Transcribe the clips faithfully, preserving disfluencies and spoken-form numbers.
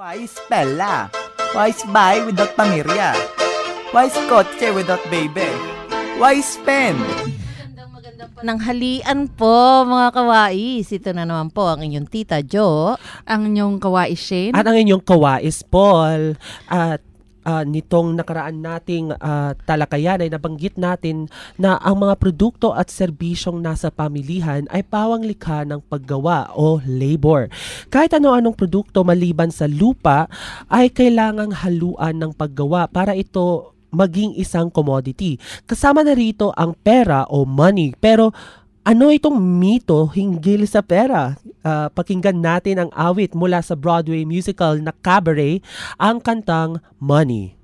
Why Stella? Why buy without pamirya? Why kotse without baby? Why spend? Pananghalian po mga kawais. Ito na naman po ang inyong tita Jo. Ang inyong kawais Shane. At ang inyong kawais Paul. At Uh, nitong nakaraan nating uh, talakayan ay nabanggit natin na ang mga produkto at serbisyong nasa pamilihan ay pawang likha ng paggawa o labor. Kahit ano-anong produkto maliban sa lupa ay kailangang haluan ng paggawa para ito maging isang commodity. Kasama na rito ang pera o money. Pero ano itong mito hinggil sa pera? Uh, pakinggan natin ang awit mula sa Broadway musical na Cabaret, ang kantang Money.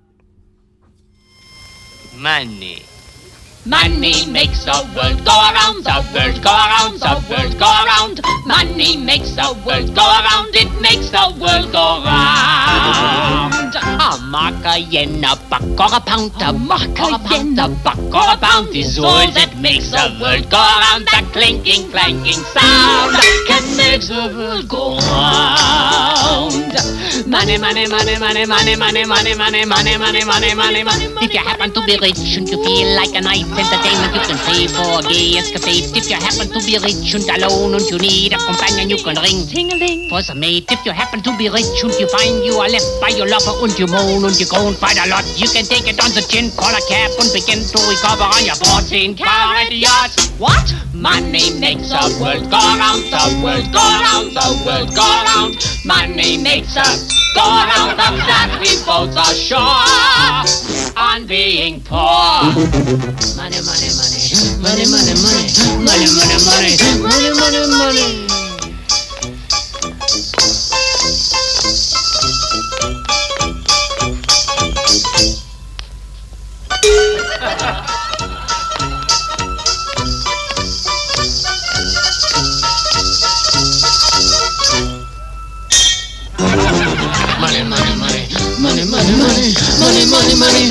Money. Money makes the world go around, the world go around, the world go around. Money makes the world go around, it makes the world go round. A mark, a yen, a buck, or a pound, a mark, a yen, a buck, or a pound is all that makes the world go around. That clinking, clanking sound can make the world go round. Money, money, money, money, money, money, money, money, money, money, money, money, money. If you happen to be rich and you feel like a night entertainment, you can pay for a gay escapade. If you happen to be rich and alone and you need a companion, you can ring ting-a-ling for some mate. If you happen to be rich and you find you are left by your lover and you moan and you groan quite a lot, you can take it on the chin, call a cab and begin to recover on your fourteen carat yacht. What? Money makes the world go round, the world go round, the world go round. Money makes us go round, of that we both are sure on being poor. Money, money, money, money, money, money, money, money, money, money, money, money. Money, money, money, money, money, money, money, money, money.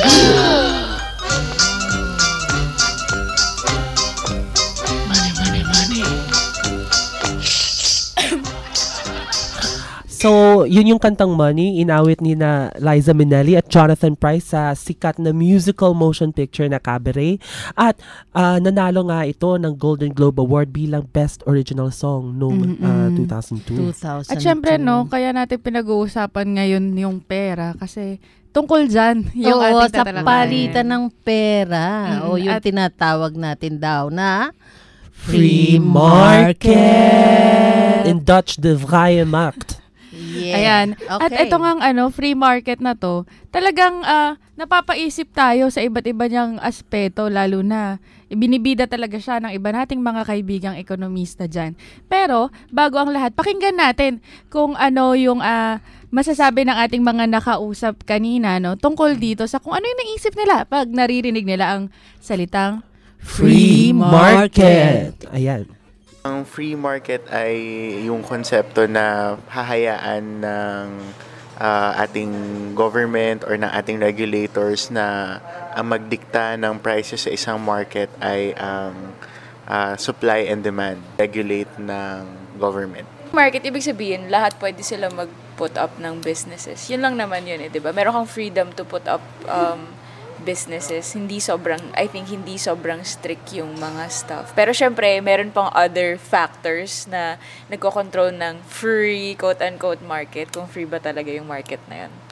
So, yun yung kantang Money, inawit ni na Liza Minnelli at Jonathan Pryce sa sikat na musical motion picture na Cabaret. At uh, nanalo nga ito ng Golden Globe Award bilang Best Original Song noong uh, two thousand two. two thousand two. At syempre, no, kaya natin pinag-uusapan ngayon yung pera kasi tungkol dyan yung Oo, ating sa tatalakayin. palitan ng pera. Mm, o yung at- tinatawag natin daw na Free market! In Dutch, de vrije markt. Yeah. Ayan. At Okay. ito ngang ano, free market na to, talagang ah, napapaisip tayo sa iba't iba niyang aspeto, lalo na ibinibida talaga siya ng iba nating mga kaibigang ekonomista dyan. Pero, bago ang lahat, pakinggan natin kung ano yung ah, masasabi ng ating mga nakausap kanina, no, tungkol dito sa kung ano yung naisip nila pag naririnig nila ang salitang Free market! Ayan. Ang free market ay yung konsepto na hahayaan ng ah, ating government or ng ating regulators na ang magdikta ng prices sa isang market ay ang ah, supply and demand, regulate ng government. Market, ibig sabihin, lahat pwede sila mag-put up ng businesses. Yun lang naman yun eh, di ba? Meron kang freedom to put up um, businesses. Hindi sobrang, I think, hindi sobrang strict yung mga stuff. Pero syempre, meron pang other factors na nagko-control ng free, quote-unquote, market. Kung free ba talaga yung market na yun.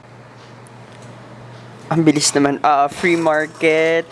Ang bilis naman. Uh, free market,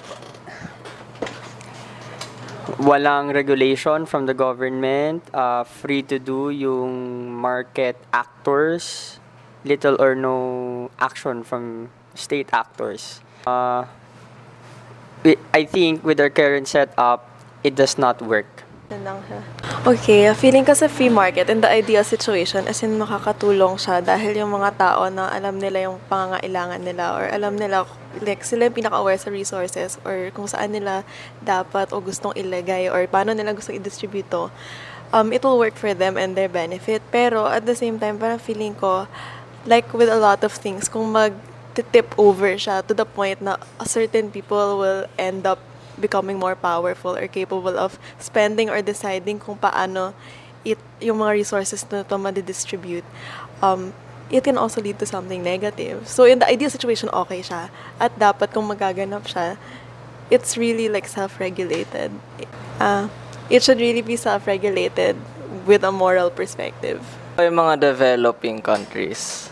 walang regulation from the government, uh, free to do yung market actors, little or no action from state actors. Uh, we- I think with our current setup, it does not work. Yan lang siya. Okay, feeling ko sa free market, in the ideal situation, as in makakatulong siya dahil yung mga tao na alam nila yung pangangailangan nila or alam nila, like sila yung pinaka-aware sa resources or kung saan nila dapat o gustong ilagay or paano nila gustong i-distribute to, um, it will work for them and their benefit. Pero at the same time, parang feeling ko, like with a lot of things, kung mag tip over siya to the point na certain people will end up becoming more powerful or capable of spending or deciding kung paano it, yung mga resources na ito ma-distribute. Um, it can also lead to something negative. So in the ideal situation, okay siya. At dapat kung magaganap siya, it's really like self-regulated. Uh, it should really be self-regulated with a moral perspective. Yung mga developing countries.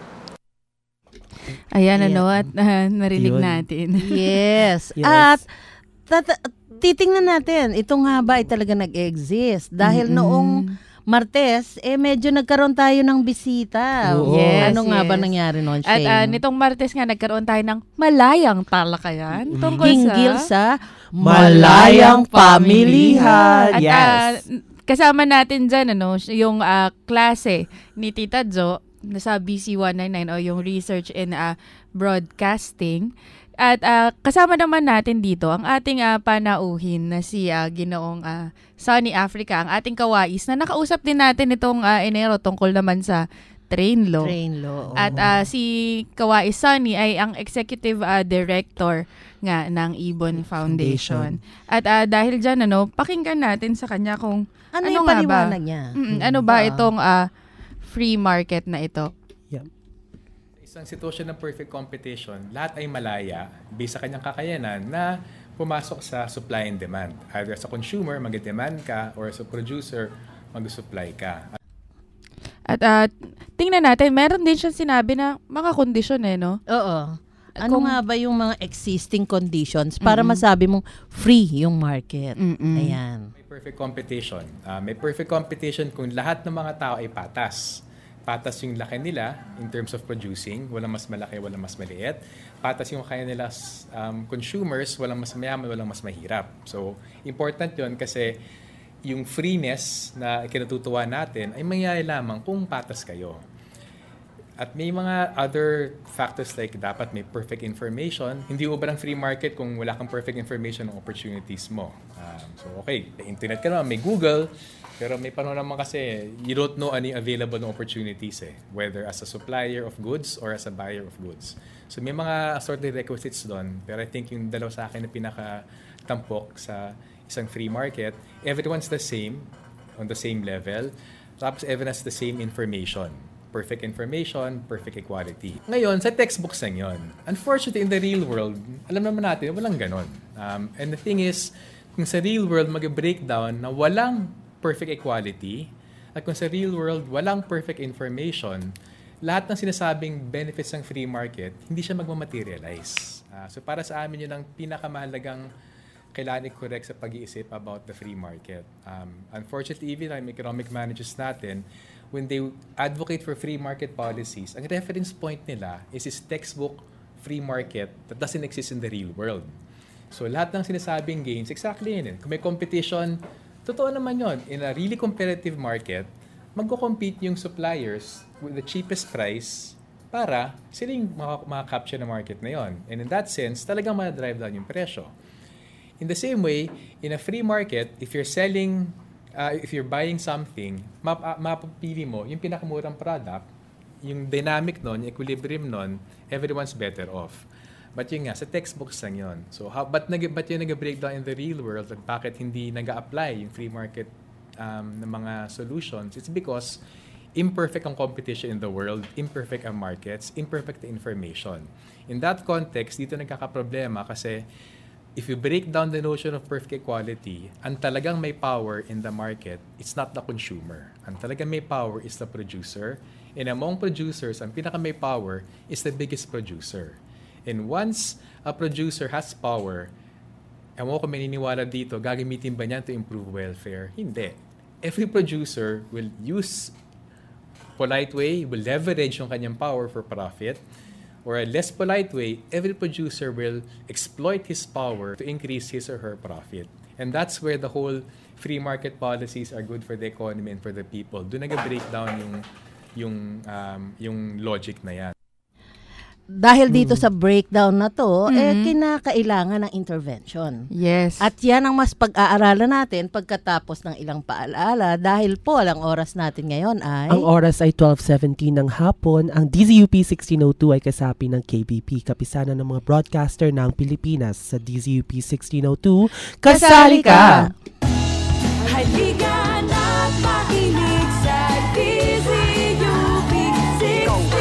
Ayan, Yeah. ano, at uh, narinig Yun. natin. Yes. Yes. At tata- titingnan natin, ito nga ba ay talaga nag-exist? Dahil Mm-mm. noong Martes, eh medyo nagkaroon tayo ng bisita. Oo. Yes, ano nga ba yes. nangyari noon, At Shane? uh, nitong Martes nga, nagkaroon tayo ng malayang talakayan tungkol Hinggil sa... sa Malayang Pamilihan. At Yes. ah, kasama natin dyan, ano, yung ah, klase ni Tita Jo sa B C one ninety-nine o yung Research in ah, Broadcasting. At ah, kasama naman natin dito ang ating ah, panauhin na si ah, Ginoong ah, Sunny Africa, ang ating kawais na nakausap din natin itong ah, Enero tungkol naman sa train law. Train law. At ah, si Kawais Sunny ay ang Executive ah, Director nga ng Ibon Foundation. At ah, dahil dyan, ano, pakinggan natin sa kanya kung ano, ano yung nga ba? paliwanag niya? Mm-mm, ano ba Ah. itong ah, free market na ito? Isang sitwasyon ng perfect competition, lahat ay malaya based sa kanyang kakayanan na pumasok sa supply and demand. Either sa consumer, mag-demand ka, or sa producer, mag-supply ka. At ah, tingnan natin, meron din siya sinabi na mga kondisyon eh, no? Oo. Ano Kung- nga ba yung mga existing conditions para Mm-mm. masabi mong free yung market? Mm-mm. Ayan. May perfect competition. Ah, may perfect competition kung lahat ng mga tao ay patas. Patas yung laki nila in terms of producing. Walang mas malaki, walang mas maliit. Patas yung kaya nila um, consumers, walang mas mayaman, walang mas mahirap. So, important yun kasi yung freeness na kinatutuwa natin ay mangyayari lamang kung patas kayo. At may mga other factors like dapat may perfect information. Hindi mo ba ng free market kung wala kang perfect information ng opportunities mo? Um, so okay, may internet ka naman, may Google, pero may panahon naman kasi you don't know any available na opportunities eh, whether as a supplier of goods or as a buyer of goods. So may mga assorted requisites doon, pero I think yung dalawa sa akin na pinaka-tampok sa isang free market, everyone's the same, on the same level, tapos everyone has the same information. Perfect information, perfect equality. Ngayon, sa textbooks lang yun. Unfortunately, in the real world, alam naman natin, walang ganon. Um, and the thing is, kung sa real world mag-breakdown na walang perfect equality, at kung sa real world walang perfect information, lahat ng sinasabing benefits ng free market, hindi siya magmamaterialize. Uh, so para sa amin, yun ang pinakamahalagang kailangan i-correct sa pag-iisip about the free market. Um, unfortunately, even ang economic managers natin, when they advocate for free market policies, ang reference point nila is this textbook free market that doesn't exist in the real world. So lahat ng sinasabing gains, exactly yun. Kung may competition, totoo naman yun. In a really competitive market, magko-compete yung suppliers with the cheapest price para sila yung makaka-capture na market na yun. And in that sense, talagang ma-drive down yung presyo. In the same way, in a free market, if you're selling, uh, if you're buying something, map, uh, mapapili mo yung pinakamurang product, yung dynamic nun, yung equilibrium nun, everyone's better off. But yun nga, sa textbooks lang yun. So, how, but, nag, but yun nag-breakdown in the real world at bakit hindi nag-apply yung free market um, ng mga solutions? It's because imperfect ang competition in the world, imperfect ang markets, imperfect the information. In that context, dito nagkakaproblema kasi if you break down the notion of perfect equality, ang talagang may power in the market, it's not the consumer. Ang talagang may power is the producer. And among producers, ang pinaka may power is the biggest producer. And once a producer has power, ewan ko maniniwala dito, gagamitin ba niya to improve welfare? Hindi. Every producer will use polite way, will leverage yung kanyang power for profit. Or a less polite way, every producer will exploit his power to increase his or her profit. And that's where the whole free market policies are good for the economy and for the people. Doon nag-break down yung, yung, um, yung logic na yan. Dahil dito sa breakdown na to, Mhm. eh kinakailangan ng intervention. Yes. At yan ang mas pag-aaralan natin pagkatapos ng ilang paalala dahil po ang oras natin ngayon ay... Ang oras ay twelve seventeen ng hapon. Ang D Z U P sixteen oh two ay kasapi ng K B P, kapisanan ng mga broadcaster ng Pilipinas. Sa D Z U P sixteen oh two, kasali ka! Halika na't makinig sa D Z U P sixteen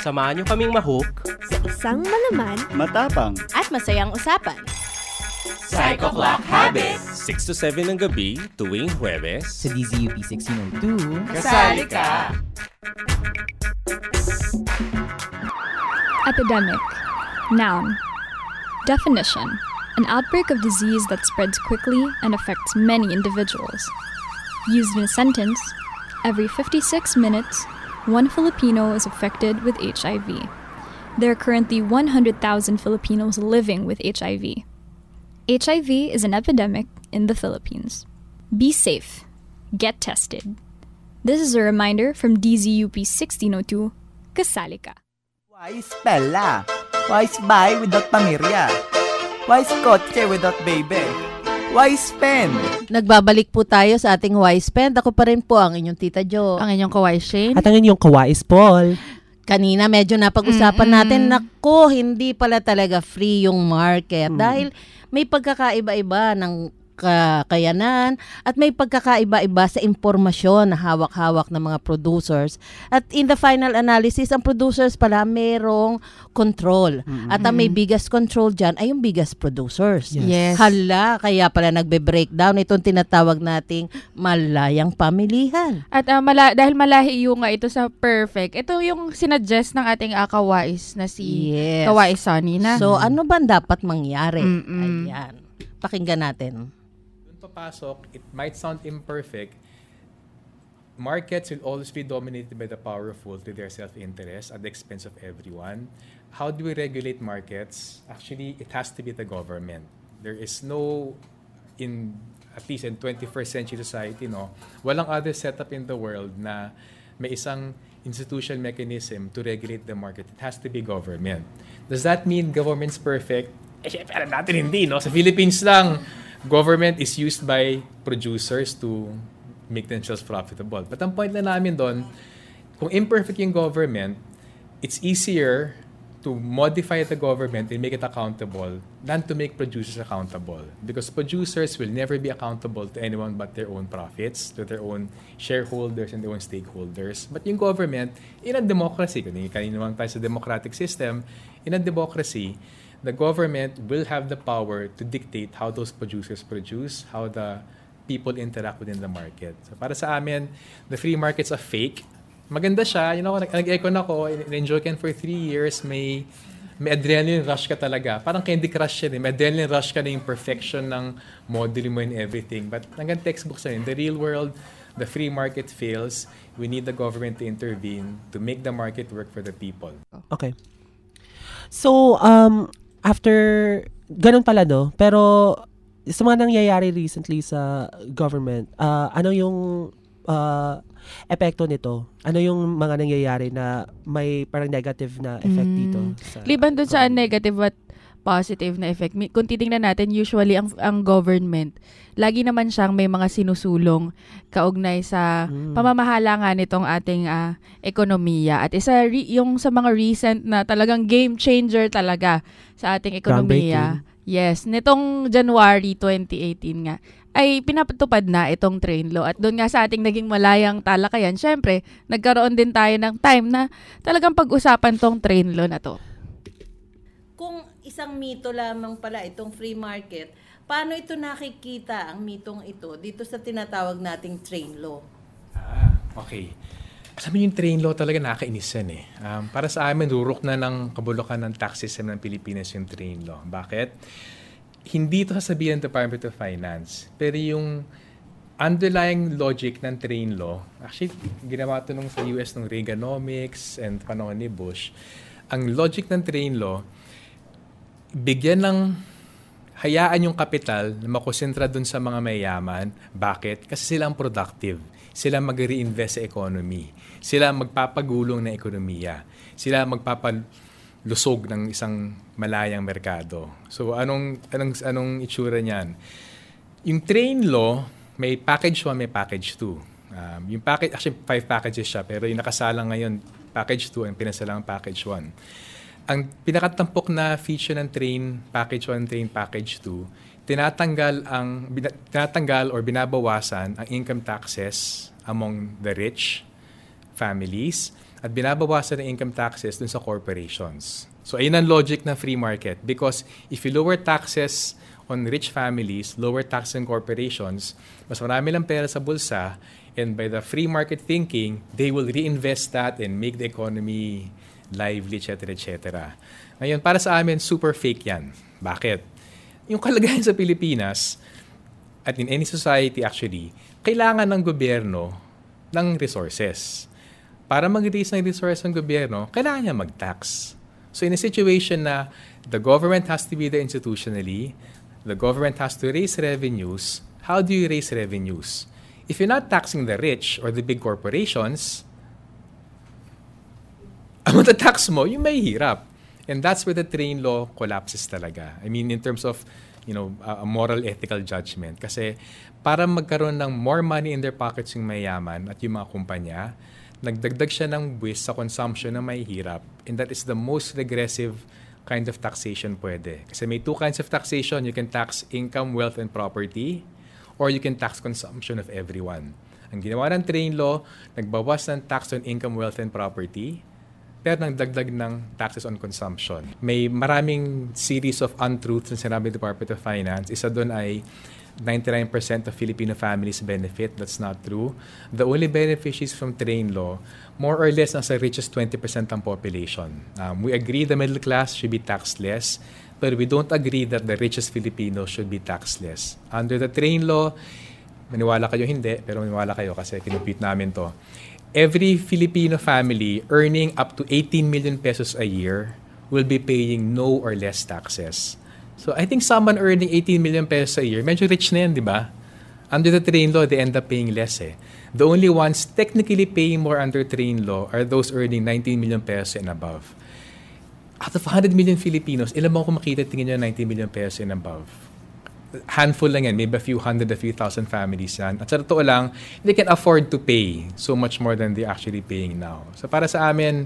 Samahan niyo kaming mahook sa isang malaman, matapang, at masayang usapan. Psycho Clock Habit! six to seven ng gabi, tuwing Huwebes. Sa D Z U P sixteen oh two. Kasali ka! Epidemic. Noun. Definition. An outbreak of disease that spreads quickly and affects many individuals. Used in a sentence, every fifty-six minutes, one Filipino is affected with H I V. There are currently one hundred thousand Filipinos living with H I V. H I V is an epidemic in the Philippines. Be safe. Get tested. This is a reminder from D Z U P sixteen oh two, Kasali Ka. Why Spella? Why Spy without Pamirya? Why Kotse without Baby? Why Spend? Nagbabalik po tayo sa ating Why Spend. Ako pa rin po ang inyong Tita Jo. Ang inyong Kawai Shane. At ang inyong Kawais Paul. Kanina medyo napag-usapan Mm-mm. natin, nako, hindi pala talaga free yung market. Mm. Dahil may pagkakaiba-iba ng kakayanan at may pagkakaiba-iba sa impormasyon na hawak-hawak ng mga producers. At in the final analysis, ang producers pala merong control. Mm-hmm. At ang may biggest control dyan ay yung biggest producers. Yes. Yes. Hala, kaya pala nagbe-breakdown itong tinatawag nating malayang pamilihan. At uh, mala- dahil malahi yung nga ito sa perfect, ito yung sinuggest ng ating uh, Kawais na si Yes. Kawais Sonny na. So, ano ba dapat mangyari? Mm-mm. Ayan. Pakinggan natin. Papasok, it might sound imperfect. Markets will always be dominated by the powerful to their self-interest at the expense of everyone. How do we regulate markets? Actually, it has to be the government. There is no, in at least in twenty-first century society, no, walang other setup in the world na may isang institutional mechanism to regulate the market. It has to be government. Does that mean government's perfect? Eh, syempre, alam natin hindi, no? Sa Philippines lang, government is used by producers to make themselves profitable. But ang point na namin doon, kung imperfect yung government, it's easier to modify the government and make it accountable than to make producers accountable. Because producers will never be accountable to anyone but their own profits, to their own shareholders and their own stakeholders. But yung government, in a democracy, kanina naman tayo sa democratic system, in a democracy, the government will have the power to dictate how those producers produce, how the people interact within the market. So para sa amin, the free market's a fake. Maganda siya, you know, nag-echo na ko, enjoy can for three years, may may adrenaline rush ka talaga. Parang Candy Crush yun, eh. May adrenaline rush ka na yung perfection ng modeling mo and everything. But hanggang textbook sa in the real world, the free market fails. We need the government to intervene to make the market work for the people. Okay. So, um, after, ganun pala, no? Pero, sa mga nangyayari recently sa government, uh, ano yung uh, epekto nito? Ano yung mga nangyayari na may parang negative na effect Mm. dito? Sa Liban doon sa negative at positive na effect, mi- kung titingnan natin, usually ang, ang government, lagi naman siyang may mga sinusulong kaugnay sa Mm. pamamahala nga nitong ating ah, ekonomiya. At isa re- yung sa mga recent na talagang game changer talaga sa ating ekonomiya. Yes, nitong January twenty eighteen nga, ay pinapatupad na itong train law. At doon nga sa ating naging malayang talakayan, syempre, nagkaroon din tayo ng time na talagang pag-usapan tong train law na to. Kung isang mito lamang pala itong free market, paano ito nakikita ang mitong ito dito sa tinatawag nating train law? Ah, okay. Sabi yung train law talaga nakakainis yan eh. Um, para sa amin, rurok na ng kabulukan ng tax system ng Pilipinas yung train law. Bakit? Hindi ito sasabihin ng Department of Finance. Pero yung underlying logic ng train law, actually, ginawa ito nung sa U S ng Reaganomics and panahon ni Bush. Ang logic ng train law, bigyan ng hayaan yung kapital na makonsentra dun sa mga mayayaman. Bakit? Kasi sila ang productive. Sila mag-reinvest sa economy. Sila magpapagulong ng ekonomiya. Sila magpapalusog ng isang malayang merkado. So anong anong anong itsura niyan? Yung train law, may package one, may package two. Um, yung package, actually five packages siya, pero yung nakasalang ngayon, package two, ang pinasalang package one. Ang pinakatampok na feature ng train package one, train package two, tinatanggal ang tinatanggal or binabawasan ang income taxes among the rich families at binabawasan ng income taxes dun sa corporations. So ayun ang logic ng free market, because if you lower taxes on rich families, lower taxes on corporations, mas marami lang pera sa bulsa, and by the free market thinking, they will reinvest that and make the economy lively, et cetera, et cetera. Ngayon, para sa amin, super fake yan. Bakit? Yung kalagayan sa Pilipinas, at in any society actually, kailangan ng gobyerno ng resources. Para mag-raise ng resources ng gobyerno, kailangan niya mag-tax. So in a situation na the government has to be there institutionally, the government has to raise revenues, how do you raise revenues? If you're not taxing the rich or the big corporations, ang matatax mo, yung may hirap. And that's where the train law collapses talaga. I mean, in terms of, you know, a moral, ethical judgment. Kasi para magkaroon ng more money in their pockets yung mayaman at yung mga kumpanya, nagdagdag siya ng buwis sa consumption na may hirap. And that is the most regressive kind of taxation pwede. Kasi may two kinds of taxation. You can tax income, wealth, and property, or you can tax consumption of everyone. Ang ginawa ng train law, nagbawas ng tax on income, wealth, and property, pero nang dagdag ng taxes on consumption. May maraming series of untruths na sinabi ng Department of Finance. Isa doon ay ninety-nine percent of Filipino families benefit. That's not true. The only beneficiaries from train law, more or less, nasa richest twenty percent ng population. Um, we agree the middle class should be taxed less, but we don't agree that the richest Filipinos should be taxed less. Under the train law, maniwala kayo hindi, pero maniwala kayo kasi kinumpute namin to. Every Filipino family earning up to eighteen million pesos a year will be paying no or less taxes. So I think someone earning eighteen million pesos a year, medyo rich na yan, di ba? Under the train law, they end up paying less eh. The only ones technically paying more under train law are those earning nineteen million pesos and above. Out of one hundred million Filipinos, ilan mo kung makita tingin nyo nineteen million pesos and above? Handful lang yan, maybe a few hundred, a few thousand families yan. At sa totoo lang, they can afford to pay so much more than they're actually paying now. So para sa amin,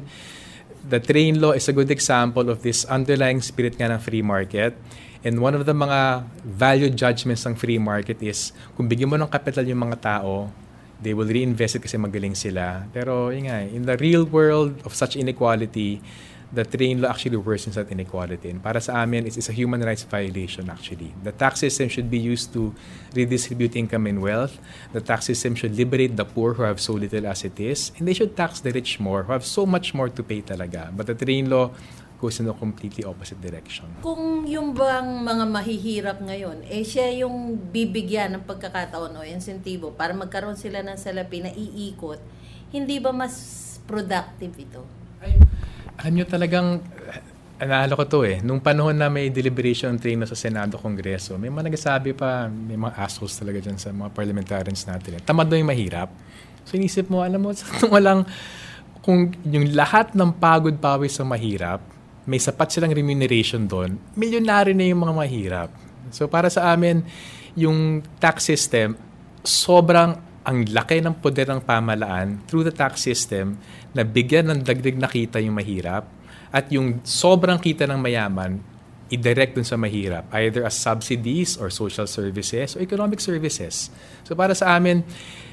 the train law is a good example of this underlying spirit nga ng free market. And one of the mga value judgments ng free market is, kung bigyan mo ng capital yung mga tao, they will reinvest it kasi magaling sila. Pero yun nga, in the real world of such inequality, the train law actually worsens that inequality. And para sa amin, it's, it's a human rights violation actually. The tax system should be used to redistribute income and wealth. The tax system should liberate the poor who have so little as it is. And they should tax the rich more, who have so much more to pay talaga. But the train law goes in a completely opposite direction. Kung yung bang mga mahihirap ngayon, eh siya yung bibigyan ng pagkakataon o insentibo para magkaroon sila ng salapi na iikot, hindi ba mas productive ito? Ay, alam nyo talagang, naalala ko to eh, nung panahon na may deliberation train na sa Senado, Kongreso, may mga nagsasabi pa, may mga assholes talaga dyan sa mga parliamentarians natin. Eh. Tamad na yung mahirap. So inisip mo, alam mo, walang, kung yung lahat ng pagod pawis sa mahirap, may sapat silang remuneration doon, milyonary na yung mga mahirap. So para sa amin, yung tax system, sobrang ang laki ng poder ng pamalaan through the tax system na bigyan ng dagdag na kita yung mahirap at yung sobrang kita ng mayaman i-direct dun sa mahirap, either as subsidies or social services or economic services. So para sa amin,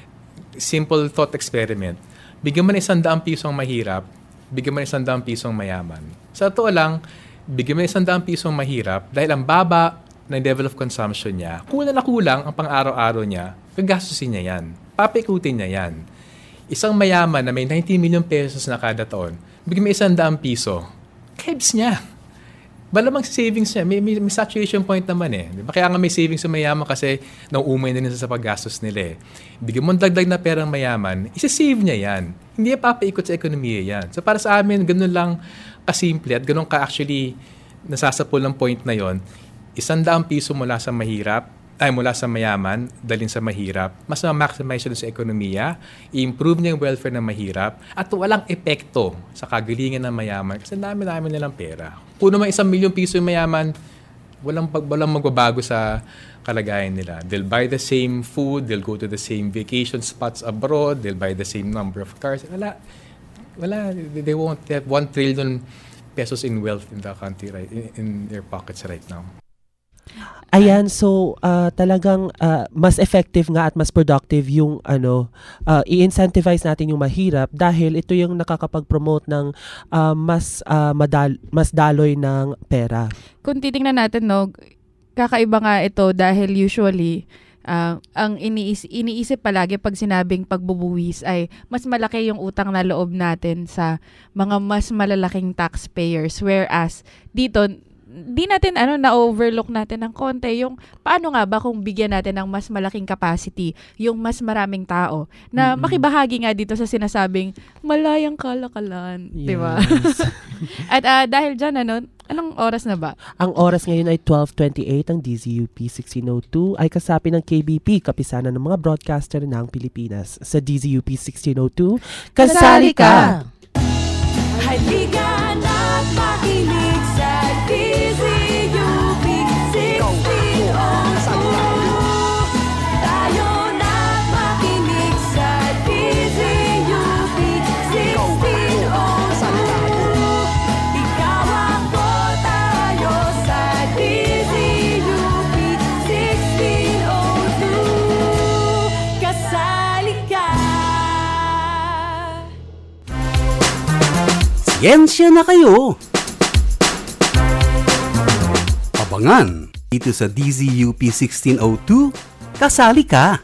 simple thought experiment. Bigyan mo na isang daang piso ang mahirap, bigyan mo na isang daang piso ang mayaman. Sa totoo lang, bigyan mo na isang daang piso ang mahirap dahil ang baba ng level of consumption niya, kulang na kulang ang pang-araw-araw niya, gagastusin niya yan. Papaikutin niya yan. Isang mayaman na may nineteen million pesos na kada taon, bigyan may isang daang piso, kebs niya. Malamang sa savings niya, may, may, may saturation point naman eh. Diba? Kaya nga may savings sa mayaman kasi nauumay na nila sa paggastos nila eh. Bigyan mo dagdag na perang mayaman, isa-save niya yan. Hindi niya papaikot sa ekonomiya yan. So para sa amin, ganun lang kasimple at ganun ka-actually nasasapol ng point na yon. Isang daang piso mula sa mahirap, ay mula sa mayaman, dalhin sa mahirap, mas ma-maximize yun sa ekonomiya, i-improve niya yung welfare ng mahirap, at walang epekto sa kagalingan ng mayaman kasi dami-dami nilang pera. Kung naman isang milyong piso yung mayaman, walang, walang magbabago sa kalagayan nila. They'll buy the same food, they'll go to the same vacation spots abroad, they'll buy the same number of cars. Wala, wala, they won't have one trillion pesos in wealth in the country, right, in, in their pockets right now. Ayan, so uh, talagang uh, mas effective nga at mas productive yung ano, uh, i-incentivize natin yung mahirap dahil ito yung nakakapag-promote ng uh, mas uh, madal- mas daloy ng pera. Kung titingnan natin, no, kakaiba nga ito dahil usually Uh, ang iniis- iniisip palagi pag sinabing pagbubuwis ay mas malaki yung utang na loob natin sa mga mas malalaking taxpayers, whereas dito di natin ano na-overlook natin ng konti yung paano nga ba kung bigyan natin ng mas malaking capacity yung mas maraming tao na mm-hmm. makibahagi nga dito sa sinasabing malayang kalakalan, yes. Di ba? At uh, dahil dyan, ano, anong oras na ba? Ang oras ngayon ay twelve twenty-eight. Ang D Z U P sixteen oh two ay kasapi ng K B P, kapisanan ng mga broadcaster ng Pilipinas. Sa D Z U P sixteen oh two, kasali ka! Halika na't makinig sa D Z U P sixteen oh two. Tayo na't makinig sa D Z U P sixteen oh two. Ikaw ako, tayo sa D Z U P sixteen oh two. Kasali ka! Siyensya na kayo! Abangan dito sa D Z U P sixteen oh two, kasali ka!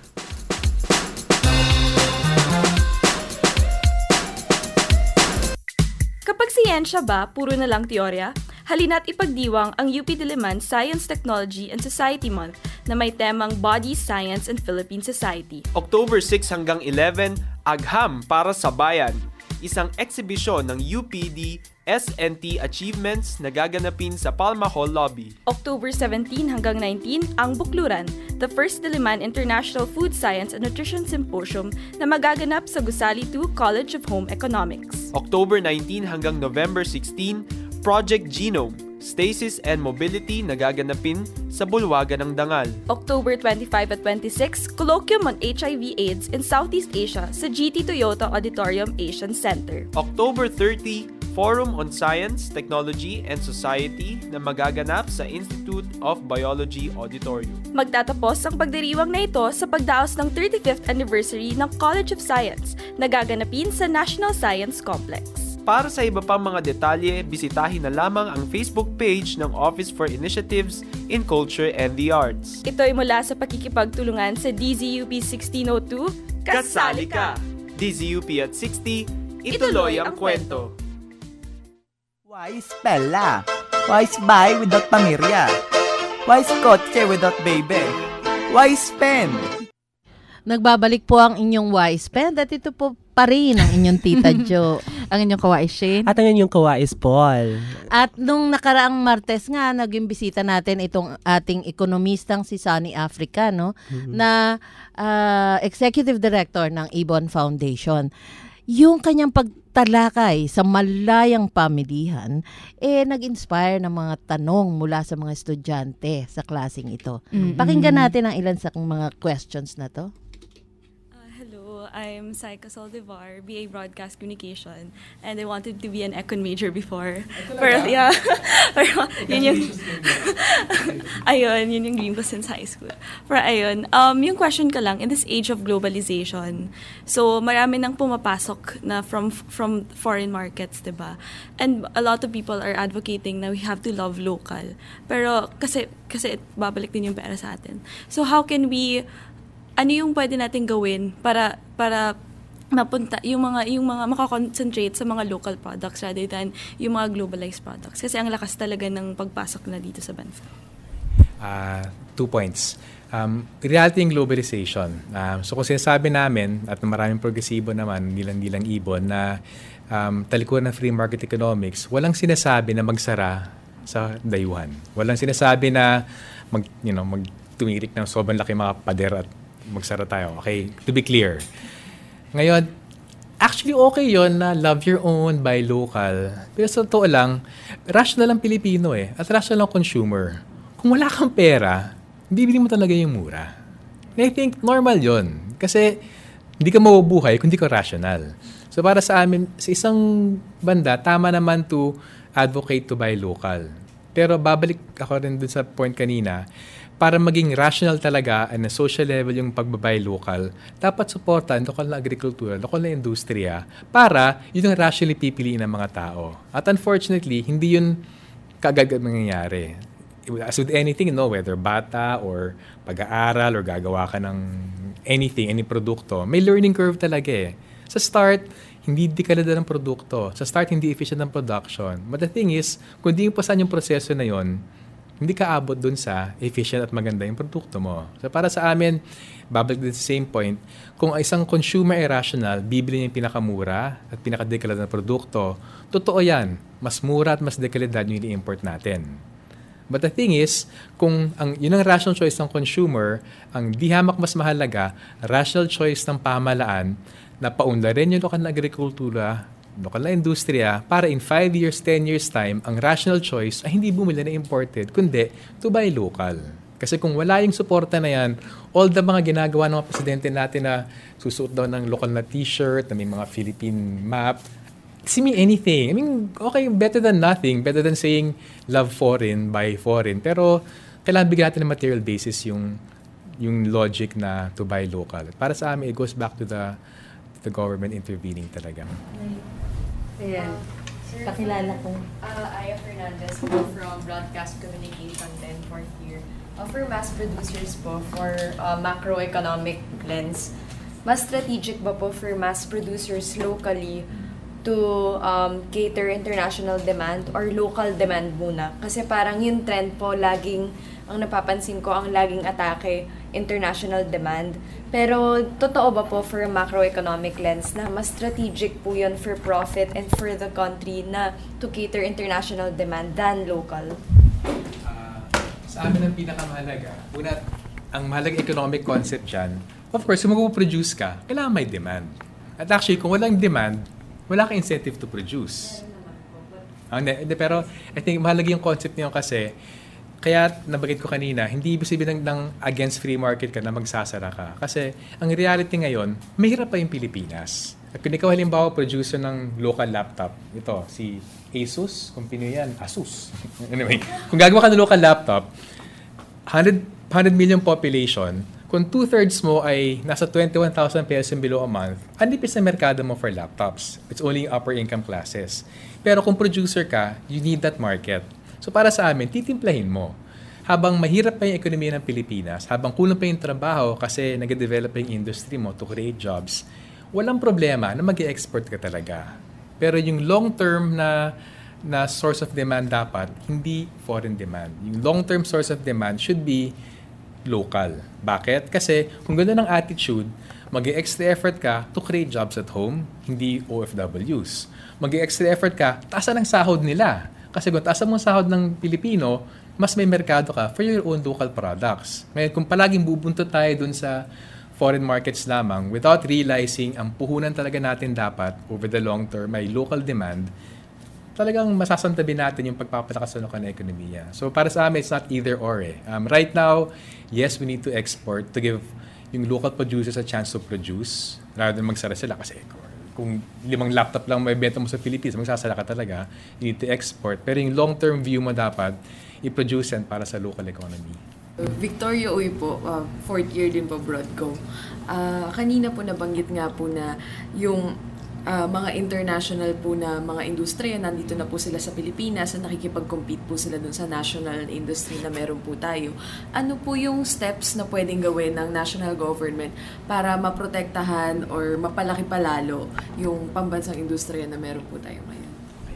Kapag siyensya ba, puro na lang teorya? Halina't ipagdiwang ang U P Diliman Science, Technology and Society Month na may temang Body, Science and Philippine Society. October six hanggang eleven, Agham para sa Bayan. Isang eksibisyon ng U P D S N T Achievements na gaganapin sa Palma Hall Lobby. October seventeen hanggang nineteen, ang Bukluran, the first Diliman International Food Science and Nutrition Symposium na magaganap sa Gusali two College of Home Economics. October nineteen hanggang November sixteen, Project Genome, Stasis and Mobility na gaganapin sa Bulwagan ng Dangal. October twenty-five at twenty-six, Colloquium on H I V AIDS in Southeast Asia sa G T Toyota Auditorium Asian Center. October thirty, Forum on Science, Technology and Society na magaganap sa Institute of Biology Auditorium. Magtatapos ang pagdiriwang na ito sa pagdaos ng thirty-fifth anniversary ng College of Science na gaganapin sa National Science Complex. Para sa iba pang mga detalye, bisitahin na lamang ang Facebook page ng Office for Initiatives in Culture and the Arts. Ito ay mula sa pakikipagtulungan sa D Z U P sixteen oh two, kasali ka! D Z U P at sixty, ituloy ang kwento. Why Spella? Why Spy without Pamirya? Why Kotse without Baby? Why Spend? Nagbabalik po ang inyong Wise Spend at ito po pa rin ang inyong Tita Jo. Ang inyong Kawais Shane. At ang inyong Kawais Paul. At nung nakaraang Martes nga, naging bisita natin itong ating ekonomistang si Sunny Africa, no? Mm-hmm. Na uh, Executive Director ng Ibon Foundation. Yung kanyang pagtalakay sa malayang pamilihan, eh nag-inspire ng mga tanong mula sa mga estudyante sa klaseng ito. Mm-hmm. Pakinggan natin ang ilan sa mga questions na to. I'm Saika Soldivar, B A Broadcast Communication, and I wanted to be an econ major before. Pero, yeah. Pero, yun yung, ayun, yun yung dream ko since high school. Pero, ayun, um, yung question ko lang, in this age of globalization, so, marami nang pumapasok na from from foreign markets, diba? And a lot of people are advocating na we have to love local. Pero, kasi, kasi babalik din yung pera sa atin. So, how can we ano yung pwede natin gawin para para mapunta yung mga yung mga makakonsentrate sa mga local products rather than yung mga globalized products, kasi ang lakas talaga ng pagpasok na dito sa bansa. Uh, two points. Um, reality ng globalization. Um, so kung sinasabi namin at maraming progresibo naman, nilang-nilang ibon na um, talikuran ng free market economics, walang sinasabi na magsara sa dayuhan. Walang sinasabi na mag you know mag tumirik ng sobrang laki mga pader at magsara tayo. Okay, to be clear. Ngayon, actually okay yon na love your own, buy local. Pero sa totoo lang, rational ang Pilipino eh. At rational ang consumer. Kung wala kang pera, bibili mo talaga yung mura. And I think normal yon. Kasi hindi ka mabubuhay kung hindi ka rational. So para sa amin, sa isang banda, tama naman to advocate to buy local. Pero babalik ako rin dun sa point kanina, para maging rational talaga and na social level yung pagbabay local, dapat supportan lokal na agrikultura, lokal na industriya, para yun ang rationally pipiliin ng mga tao. At unfortunately, hindi yun kaagad mangyayari. As with anything, no, whether bata or pag-aaral or gagawa ka ng anything, any produkto, may learning curve talaga eh. Sa start, hindi di kalidad ng produkto. Sa start, hindi efficient ng production. But the thing is, kung di yung pasan yung proseso na yon, hindi ka abot dun sa efficient at maganda yung produkto mo. So para sa amin, babalik din sa same point, kung isang consumer ay rational, bibili niya yung pinakamura at pinakadekalidad na produkto, totoo yan. Mas mura at mas dekalidad yung i-import natin. But the thing is, kung ang, yun ang rational choice ng consumer, ang di hamak mas mahalaga, rational choice ng pamahalaan na paunlarin yung lokal na agrikultura, lokal na industriya, para in five years, ten years time, ang rational choice ay hindi bumili na imported, kundi to buy local. Kasi kung wala yung suporta na yan, all the mga ginagawa ng mga presidente natin na susuot daw ng lokal na t-shirt, na may mga Philippine map, see me anything. I mean, okay, better than nothing, better than saying love foreign, buy foreign. Pero kailangan bigyan natin ng material basis yung yung logic na to buy local. Para sa amin, it goes back to the the government intervening talaga. Ayan. Sir, Pakilala ko. Uh, Aya Fernandez po from Broadcast Communication ten fourth year. Uh, for mass producers po, for uh, macroeconomic lens, mas strategic ba po for mass producers locally to um, cater international demand or local demand muna? Kasi parang yung trend po, laging, ang napapansin ko, ang laging atake, international demand. Pero totoo ba po for macroeconomic lens na mas strategic po yun for profit and for the country na to cater international demand than local? Uh, sa amin ang pinakamahalaga, una, ang mahalagang economic concept dyan, of course, kung mag-produce ka, kailangan may demand. At actually, kung walang demand, wala kang incentive to produce. Uh, hindi, pero I think mahalaga yung concept niyo kasi kaya nabagit ko kanina, hindi ibig sabihin ng, ng against free market ka na magsasara ka. Kasi ang reality ngayon, mahirap pa yung Pilipinas. At kung ikaw halimbawa producer ng local laptop, ito, si Asus, kumpanya yan, Asus. Anyway, kung gagawa ka ng local laptop, one hundred million population, kung two-thirds mo ay nasa twenty-one thousand pesos below a month, andipis na merkado mo for laptops. It's only upper income classes. Pero kung producer ka, you need that market. So para sa amin, titimplahin mo. Habang mahirap pa yung ekonomiya ng Pilipinas, habang kulang pa yung trabaho kasi nag-develop pa yung industry mo to create jobs, walang problema na mag-export ka talaga. Pero yung long-term na, na source of demand dapat, hindi foreign demand. Yung long-term source of demand should be local. Bakit? Kasi kung gano'n ang attitude, mag-extra effort ka to create jobs at home, hindi O F Ws. Mag-extra effort ka, taasan ang sahod nila. Kasi kung taasan mo ang sahod ng Pilipino, mas may merkado ka for your own local products. Ngayon, kung palaging bubuntot tayo dun sa foreign markets lamang without realizing ang puhunan talaga natin dapat over the long term, may local demand, talagang masasantabi natin yung pagpapalakas ng lokal na ekonomiya. So para sa amin, it's not either or eh. Um, right now, yes, we need to export to give yung local producers a chance to produce rather than magsara sila kasi kung limang laptop lang may benta mo sa Philippines, magsasala ka talaga, you need to export. Pero yung long-term view mo dapat, i-produce yan para sa local economy. Victoria Uy po, uh, fourth year din po Broadco. Uh, kanina po nabanggit nga po na yung uh, mga international po na mga industriya, nandito na po sila sa Pilipinas at nakikipag-compete po sila dun sa national industry na meron po tayo. Ano po yung steps na pwedeng gawin ng national government para maprotektahan or mapalaki palalo yung pambansang industriya na meron po tayo ngayon?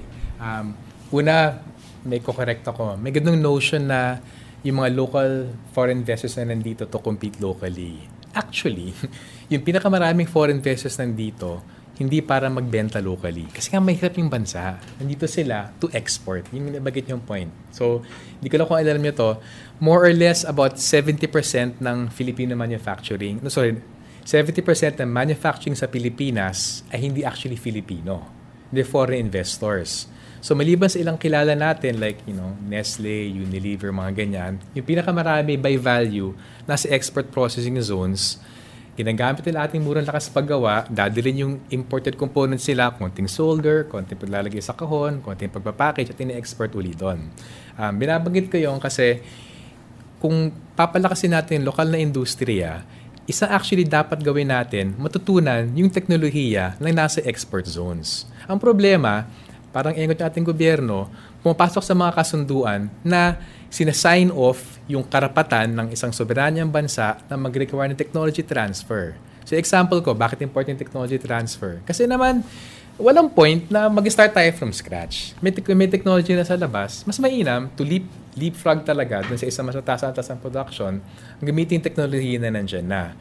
Um, una, may ko-correct ako. May ganung notion na yung mga local foreign investors na nandito to compete locally. Actually, yung pinakamaraming foreign investors nandito, hindi para magbenta locally. Kasi nga mahirap yung bansa. Nandito sila to export. Yung nabagit yung point. So, hindi ko lang kung alam nyo to, more or less about seventy percent ng Filipino manufacturing, no sorry, seventy percent ng manufacturing sa Pilipinas ay hindi actually Filipino. They're foreign investors. So, maliban sa ilang kilala natin, like, you know, Nestle, Unilever, mga ganyan, yung pinakamarami by value, nasa export processing zones, Ginagamit nila ating murang lakas paggawa, dadalhin yung imported components sila, konting solder, konting paglalagay sa kahon, konting pagpapackage at ini-export uli doon. Um, binabanggit ko yun kasi kung papalakasin natin yung lokal na industriya, isa actually dapat gawin natin, matutunan yung teknolohiya na nasa export zones. Ang problema, parang ingot ng ating gobyerno, pumapasok sa mga kasunduan na sinasign off yung karapatan ng isang soberanyang bansa na mag-require ng technology transfer. So example ko, bakit important technology transfer? Kasi naman, walang point na mag-start tayo from scratch. May, te- may technology na sa labas, mas mainam to leap, leapfrog talaga dun sa isang mas mataas ang production, gamitin yung technology na nandyan na.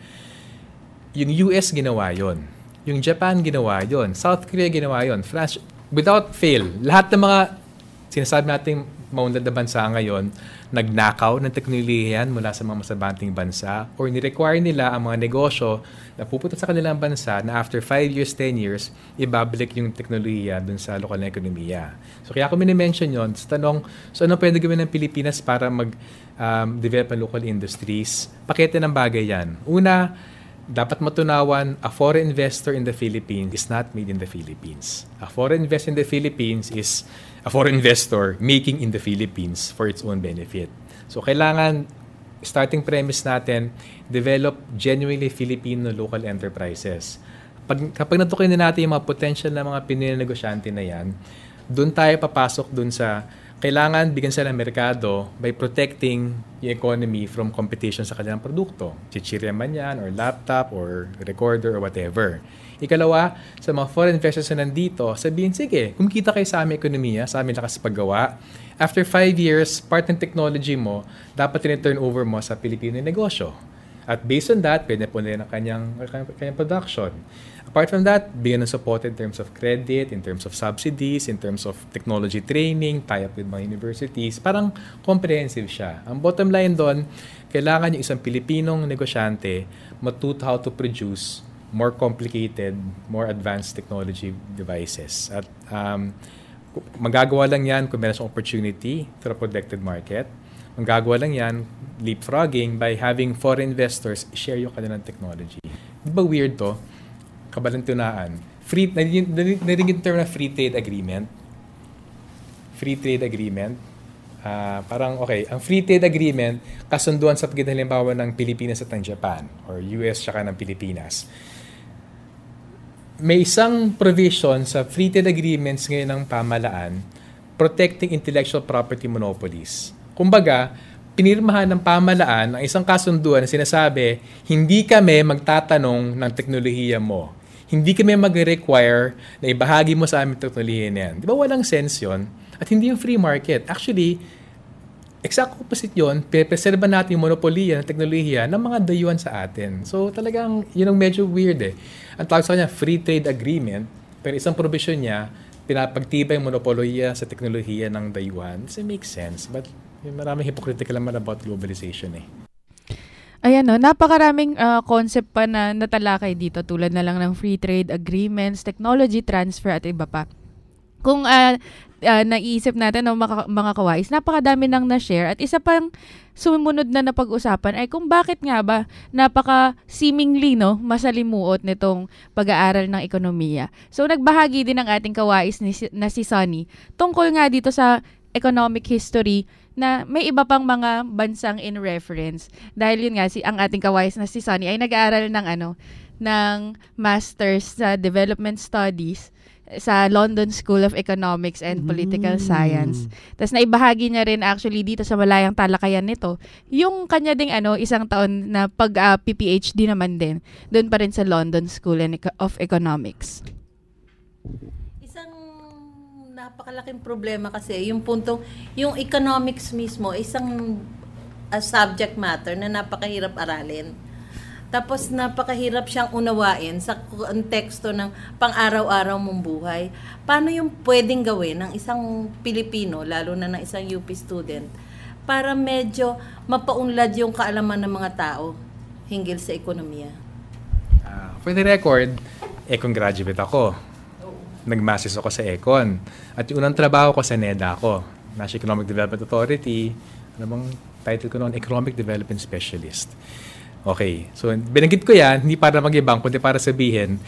Yung U S ginawa yon, yung Japan ginawa yon, South Korea ginawa yon, France, without fail, lahat ng mga sinasabi nating maunlad na bansa ngayon, nagnakaw ng teknolohiyan mula sa mga masabanting bansa or ni-require nila ang mga negosyo na pupunta sa kanilang bansa na after five years, ten years, ibabalik yung teknolohiya dun sa lokal na ekonomiya. So kaya ako minimension yun, sa tanong, so ano pwede gawin ng Pilipinas para mag-develop um, ng local industries? Pakete ng bagay yan. Una, dapat matunawan, a foreign investor in the Philippines is not made in the Philippines. A foreign investor in the Philippines is a foreign investor making in the Philippines for its own benefit. So, kailangan, starting premise natin, develop genuinely Filipino local enterprises. Pag, kapag natukoy na natin yung mga potential na mga Pinoy na negosyante na yan, doon tayo papasok doon sa kailangan bigyan sila ng merkado by protecting yung economy from competition sa kanilang produkto. Chichirya man yan, or laptop, or recorder, or whatever. Ikalawa, sa mga foreign investors na nandito, sabihin, sige, kumikita kayo sa aming ekonomiya, sa aming lakas paggawa. After five years, part ng technology mo, dapat rin-turn over mo sa Pilipino negosyo. At based on that, pwede po nila ng kanyang, kanyang production. Apart from that, bigyan ng support in terms of credit, in terms of subsidies, in terms of technology training, tie-up with mga universities. Parang comprehensive siya. Ang bottom line doon, kailangan yung isang Pilipinong negosyante matuto how to produce more complicated, more advanced technology devices. At um, magagawa lang yan kung meron siyang opportunity through a protected market. Magagawa lang yan, leapfrogging, by having foreign investors share yung kanilang technology. Di ba weird to? Kabalantunaan. Free, narinig yung term na free trade agreement. Free trade agreement. Uh, parang, okay, ang free trade agreement, kasunduan sa pagitan halimbawa ng Pilipinas at ng Japan, or U S tsaka ng Pilipinas. May isang provision sa free trade agreements ngayon ng pamalaan protecting intellectual property monopolies. Kumbaga, pinirmahan ng pamalaan ang isang kasunduan na sinasabi, hindi kami magtatanong ng teknolohiya mo. Hindi kami mag-require na ibahagi mo sa aming teknolohiya na yan. Di ba walang sense yun? At hindi yung free market. Actually, exact opposite yun, preserba natin yung monopoliya ng teknolohiya ng mga dayuhan sa atin. So talagang yun ang medyo weird eh. Ang tawag sa kanya, free trade agreement, pero isang provision niya, pinapagtibay yung monopoliya sa teknolohiya ng dayuhan. It makes sense, but maraming hypocritical naman about globalization eh. Ayan no, napakaraming uh, concept pa na natalakay dito tulad na lang ng free trade agreements, technology transfer at iba pa. Kung uh, uh, naiisip natin ng mga, mga kawais, napakadami nang na-share at isa pang sumunod na napag-usapan ay kung bakit nga ba napaka seemingly no, masalimuot nitong pag-aaral ng ekonomiya. So nagbahagi din ng ating kawais ni, na si Sonny tungkol nga dito sa economic history na may iba pang mga bansang in reference. Dahil yun nga, si, ang ating kawais na si Sonny ay nag-aaral ng, ano, ng Masters sa Development Studies sa London School of Economics and Political mm. Science. Tapos naibahagi niya rin actually dito sa malayang talakayan nito, yung kanya ding ano, isang taon na pag-P P H D naman din, doon pa rin sa London School of Economics. Napakalaking problema kasi yung puntong, yung economics mismo, isang uh, subject matter na napakahirap aralin. Tapos napakahirap siyang unawain sa konteksto ng pang-araw-araw mong buhay. Paano yung pwedeng gawin ng isang Pilipino, lalo na ng isang U P student, para medyo mapaunlad yung kaalaman ng mga tao hinggil sa ekonomiya? Uh, for the record, econ graduate ako. Nag-masters ako sa Econ. At yung unang trabaho ko sa NEDA ako, National Economic Development Authority, ano bang title ko noon? Economic Development Specialist. Okay. So, binanggit ko yan, hindi para mag-ibang, kundi para sabihin,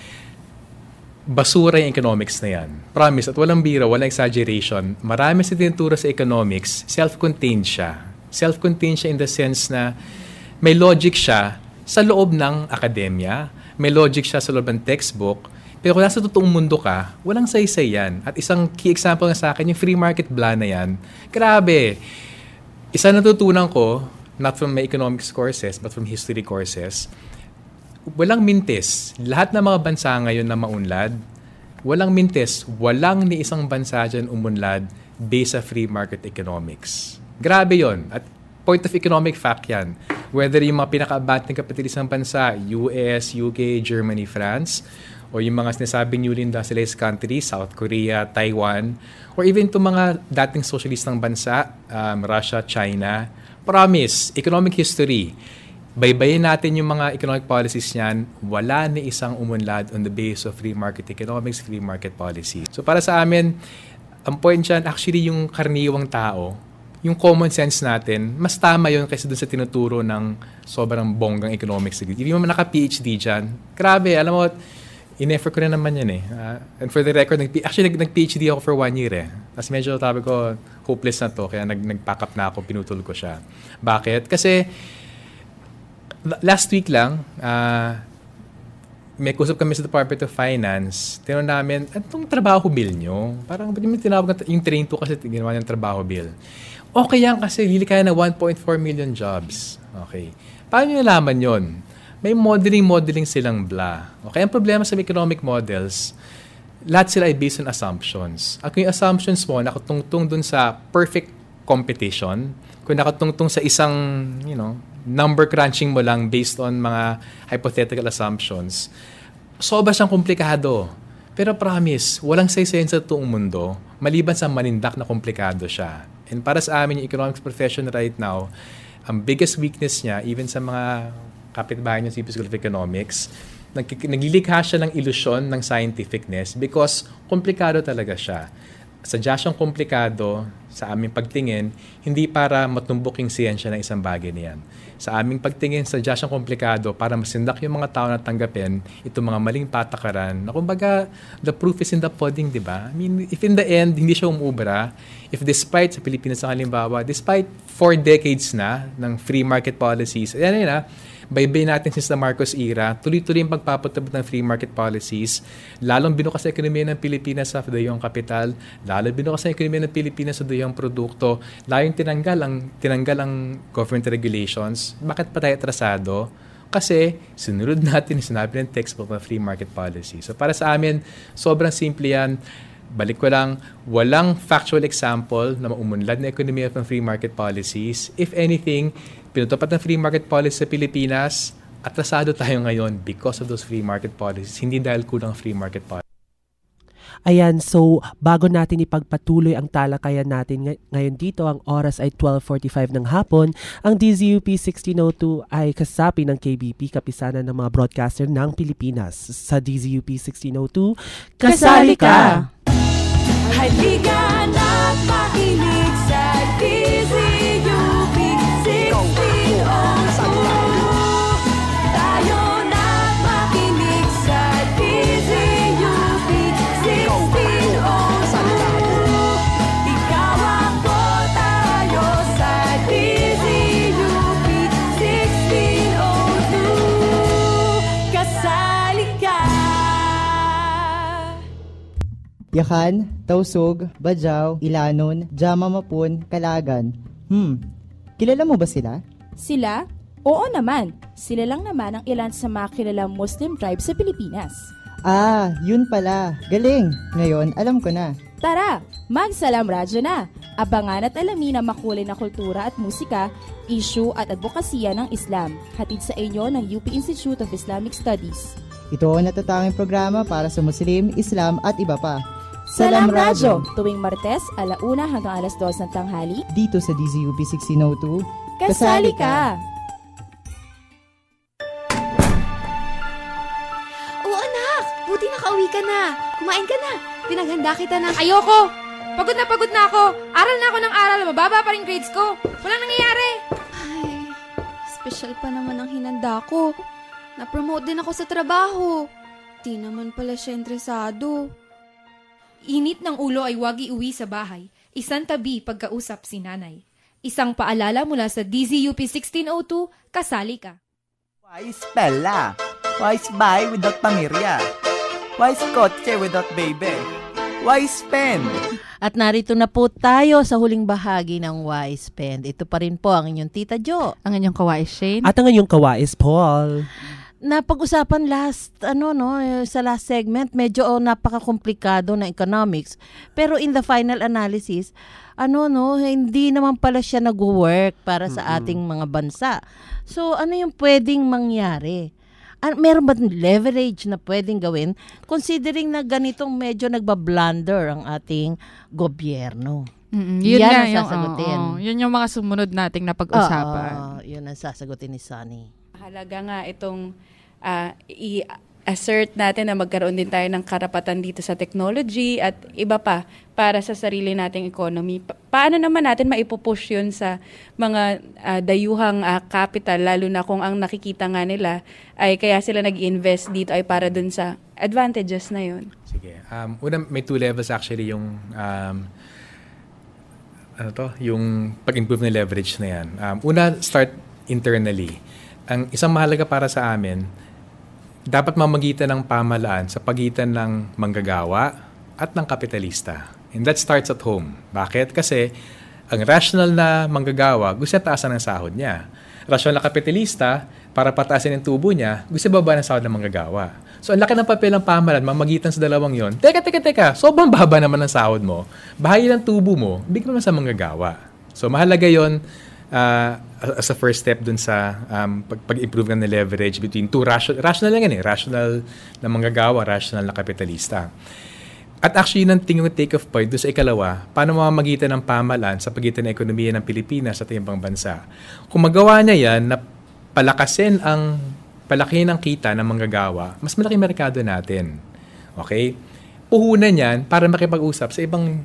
basura yung economics na yan. Promise, at walang biro, walang exaggeration. Marami sa tinuturo sa economics, self-contained siya. Self-contained siya in the sense na may logic siya sa loob ng akademya, may logic siya sa loob ng textbook, pero kung nasa totoong mundo ka, walang saysay yan. At isang key example nga sa akin, yung free market blah na yan, grabe. Isa natutunan ko, not from my economics courses, but from history courses, walang mintis. Lahat ng mga bansa ngayon na maunlad, walang mintis. Walang ni isang bansa dyan umunlad based sa free market economics. Grabe yon. At point of economic fact yan. Whether yung mga pinaka-abanting kapitalisang bansa, U S, U K, Germany, France, o yung mga sinasabing newly industrialized countries, South Korea, Taiwan, or even itong mga dating socialistang bansa, um, Russia, China, promise, economic history, baybayin natin yung mga economic policies niyan, wala ni isang umunlad on the base of free market economics, free market policy. So para sa amin, ang point dyan, actually yung karaniwang tao, yung common sense natin, mas tama yun kaysa dun sa tinuturo ng sobrang bonggang economics. If yung naka-P H D dyan, grabe, alam mo, in-effort ko na naman yan eh. Uh, and for the record, nag- actually nag- nag-P H D ako for one year eh. Tapos medyo sabi ko, hopeless na to, kaya nag- nag-pack up na ako, pinutol ko siya. Bakit? Kasi last week lang, uh, may kusap kami sa Department of Finance. Tinanong namin, anong trabaho bill nyo? Parang, ba't yung tinawag na, yung train to kasi ginawa yung trabaho bill. Okay yan kasi lilikaya na one point four million jobs. Okay. Paano nyo nalaman yon? May modeling-modeling silang blah. Okay, ang problema sa economic models, lahat sila ay based on assumptions. At kung yung assumptions mo nakatungtong dun sa perfect competition, kung nakatungtong sa isang, you know, number crunching mo lang based on mga hypothetical assumptions, sobra siyang komplikado. Pero promise, walang saysayan sa tuong mundo, maliban sa manindak na komplikado siya. And para sa amin, yung economics profession right now, ang biggest weakness niya, even sa mga kapitbahay niya sa School of Economics, nag- naglilikha siya ng ilusyon ng scientificness because komplikado talaga siya. Sadya siyang komplikado sa aming pagtingin, hindi para matumbok yung siyensya ng isang bagay niyan. Sa aming pagtingin, sadya siyang komplikado para masindak yung mga tao na tanggapin itong mga maling patakaran na kumbaga, the proof is in the pudding, di ba? I mean, if in the end, hindi siya umubra, if despite sa Pilipinas ang halimbawa, despite four decades na ng free market policies, yan yun na, baybay natin since the Marcos era, tuloy-tuloy yung pagpapatabot ng free market policies, lalong binukas sa ekonomiya ng Pilipinas sa dayong kapital, lalong binukas sa ekonomiya ng Pilipinas sa dayong produkto, lalong tinanggal ang, tinanggal ang government regulations. Bakit pa tayo atrasado? Kasi sinunod natin yung sinabi ng textbook ng free market policy. So para sa amin, sobrang simple yan. Balik ko lang, walang factual example na maumunlad na ekonomiya ng free market policies. If anything, pinutupad ng free market policy sa Pilipinas, atrasado tayo ngayon because of those free market policies, hindi dahil kulang free market policy. Ayan, so bago natin ipagpatuloy ang talakayan natin ngay- ngayon dito, ang oras ay twelve forty-five ng hapon. Ang D Z U P sixteen oh two ay kasapi ng K B P, kapisanan ng mga broadcaster ng Pilipinas. Sa D Z U P sixteen oh two, kasali ka! Halika na't makinig sa D Z U P sixteen oh two. Tayo na't makinig sa D Z U P sixteen oh two. Ikaw ako, tayo sa D Z U P sixteen oh two. Kasali ka! Yakan, Tausog, Bajaw, Ilanon, Jamamapun, Kalagan. Hmm, kilala mo ba sila? Sila? Oo naman. Sila lang naman ang ilan sa mga kilalang Muslim tribes sa Pilipinas. Ah, yun pala. Galing. Ngayon, alam ko na. Tara, magsalam radyo na. Abangan at alamin ang makulay na kultura at musika, issue at advokasya ng Islam. Hatid sa inyo ng U P Institute of Islamic Studies. Ito ang natatanging programa para sa Muslim, Islam at iba pa. Salam Radyo, tuwing Martes, alauna hanggang alas dos ng tanghali, dito sa D Z U P sixteen oh two. Kasali ka! Oo anak, buti nakauwi ka na. Kumain ka na. Pinaghanda kita ng... Ayoko! Pagod na pagod na ako. Aral na ako ng aral. Mababa pa rin grades ko. Walang nangyayari. Ay, Espesyal pa naman ang hinanda ko. Na-promote din ako sa trabaho. Di naman pala siya interesado. Init ng ulo ay wag iuwi sa bahay. Isang tabi pagkausap si nanay. Isang paalala mula sa D Z U P sixteen oh two, kasali ka. Wise Pella. Wise buy without pamirya. Wise kotse without baby. Wise pen. At narito na po tayo sa huling bahagi ng Wise Pen. Ito pa rin po ang inyong Tita Jo. Ang inyong kawais Shane. At ang inyong kawais Paul. Napag-usapan last, ano no, sa last segment, medyo oh, napaka-komplikado na economics. Pero in the final analysis, ano no, hindi naman pala siya nag-work para sa mm-hmm. ating mga bansa. So, ano yung pwedeng mangyari? An- meron ba leverage na pwedeng gawin considering na ganitong medyo nagbablunder ang ating gobyerno? Mm-mm, yun yan nga, ang yung, sasagutin. oh, oh, yun yung mga sumunod nating napag-usapan. Oo, yun ang sasagutin ni Sunny. Mahalaga nga itong uh, i-assert natin na magkaroon din tayo ng karapatan dito sa technology at iba pa para sa sarili nating economy. Pa- paano naman natin maipupush yun sa mga uh, dayuhang uh, capital, lalo na kung ang nakikita nga nila ay kaya sila nag-invest dito ay para dun sa advantages na yun? Sige. Um, una, may two levels actually yung um, ano to, yung pag-improve ng leverage na yan. Um, una, start internally. Ang isang mahalaga para sa amin, dapat mamagitan ng pamahalaan sa pagitan ng manggagawa at ng kapitalista. And that starts at home. Bakit? Kasi ang rational na manggagawa, gusto niya taasan ang sahod niya. Rational na kapitalista, para pataasin ang tubo niya, gusto niya baba ng sahod ng manggagawa. So, ang laki ng papel ng pamahalaan, mamagitan sa dalawang yon. Teka, teka, teka, sobrang baba naman ng sahod mo. Bahagi ng tubo mo, bigyan mo naman sa manggagawa. So, mahalaga yon uh, as a first step dun sa um, pag- pag-improve ng leverage between two rational, rational lang yan eh, rational na manggagawa, rational na kapitalista. At actually, yun ang tingin ng take-off point doon sa ikalawa, paano mamamagitan ng pamahalaan sa pagitan ng ekonomiya ng Pilipinas at ibang bansa. Kung magawa niya yan, na palakasin ang palakihin ang kita ng manggagawa, mas malaking merkado natin. Okay? Puhunan yan para makipag-usap sa ibang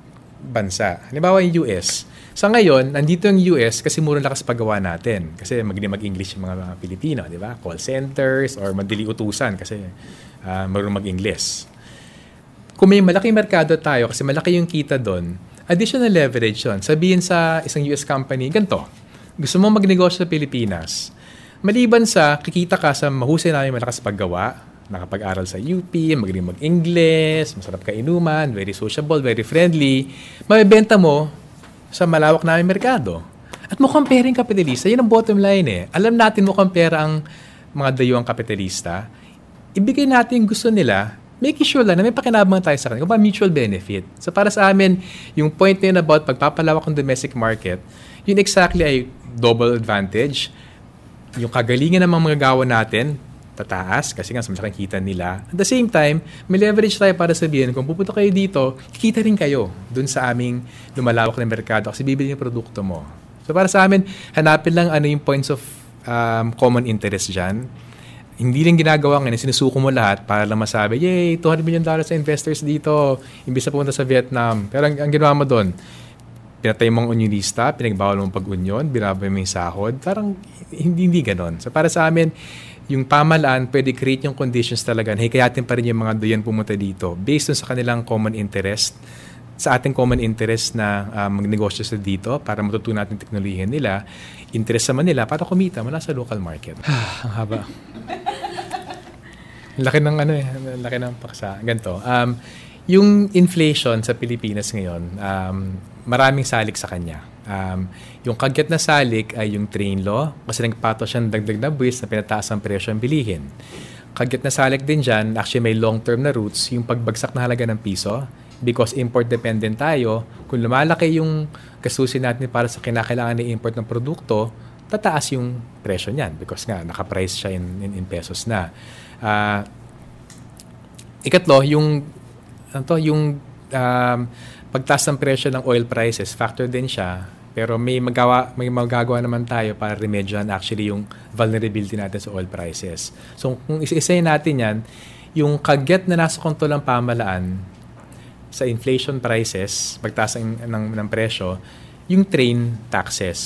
bansa. Halimbawa yung U S. Sa ngayon, nandito yung U S kasi murang lakas paggawa natin. Kasi magdi mag-English yung mga Pilipino, di ba? Call centers or madili utusan kasi uh, marunong mag-English. Kung may malaking merkado tayo kasi malaki yung kita doon, additional leverage yun. Sabihin sa isang U S company, ganito, gusto mo magnegosyo sa Pilipinas, maliban sa kikita ka sa mahusay namin malakas paggawa, nakapag-aral sa U P, magaling mag-English, masarap ka inuman, very sociable, very friendly, mabibenta mo sa malawak namin merkado. At mukhang pera yung kapitalista, yun ang bottom line eh. Alam natin mukhang pera ang mga dayuhang kapitalista, ibigay natin yung gusto nila, making sure lang na may pakinabang tayo sa kanila, kung ba mutual benefit. So para sa amin, yung point na yun about pagpapalawak ng domestic market, yun exactly ay double advantage. Yung kagalingan ng mga gawa natin, tataas kasi nga sa malaking kita nila. At the same time, may leverage tayo para sabihin, kung pupunta kayo dito, kikita rin kayo dun sa aming lumalawak na merkado kasi bibili yung produkto mo. So para sa amin, hanapin lang ano yung points of um, common interest dyan. Hindi lang ginagawa ngayon, sinusuko mo lahat para lang masabi, yay, two hundred million dollars sa investors dito, imbis na pumunta sa Vietnam. Pero ang, ang ginawa mo doon, pinatay mong unionista, pinagbawal mong pag-union, binabay mo yung sahod, parang hindi, hindi ganon. So para sa amin, yung pamahalaan, pwede create yung conditions talaga, hikayatin pa rin yung mga doyan pumunta dito based on sa kanilang common interest, sa ating common interest na uh, magnegosyo sa dito para matutunan natin teknolohiya nila, interest naman nila para kumita mula sa local market. Ang haba. Laki ng ano eh, laki ng paksa. Ganito. Um, yung inflation sa Pilipinas ngayon, um, maraming salik sa kanya. Um, yung kagyat na salik ay yung train law kasi nagpato siyang dagdag na buwis na pinataas ang presyo ng bilihin. Kagyat na salik din dyan, actually may long-term na roots, yung pagbagsak na halaga ng piso because import-dependent tayo. Kung lumalaki yung gastusin natin para sa kinakailangan na import ng produkto, tataas yung presyo niyan because nga nakaprice siya in, in, in pesos na. Uh, ikatlo, yung ano to, yung um, pagtaas ng presyo ng oil prices, factor din siya. Pero may magawa, may magagawa naman tayo para remedyohan actually yung vulnerability natin sa oil prices. So kung isa-isayin natin yan, yung kagyat na nasa kontrol ng pamahalaan sa inflation prices, pagtaas ng, ng, ng presyo, yung train taxes.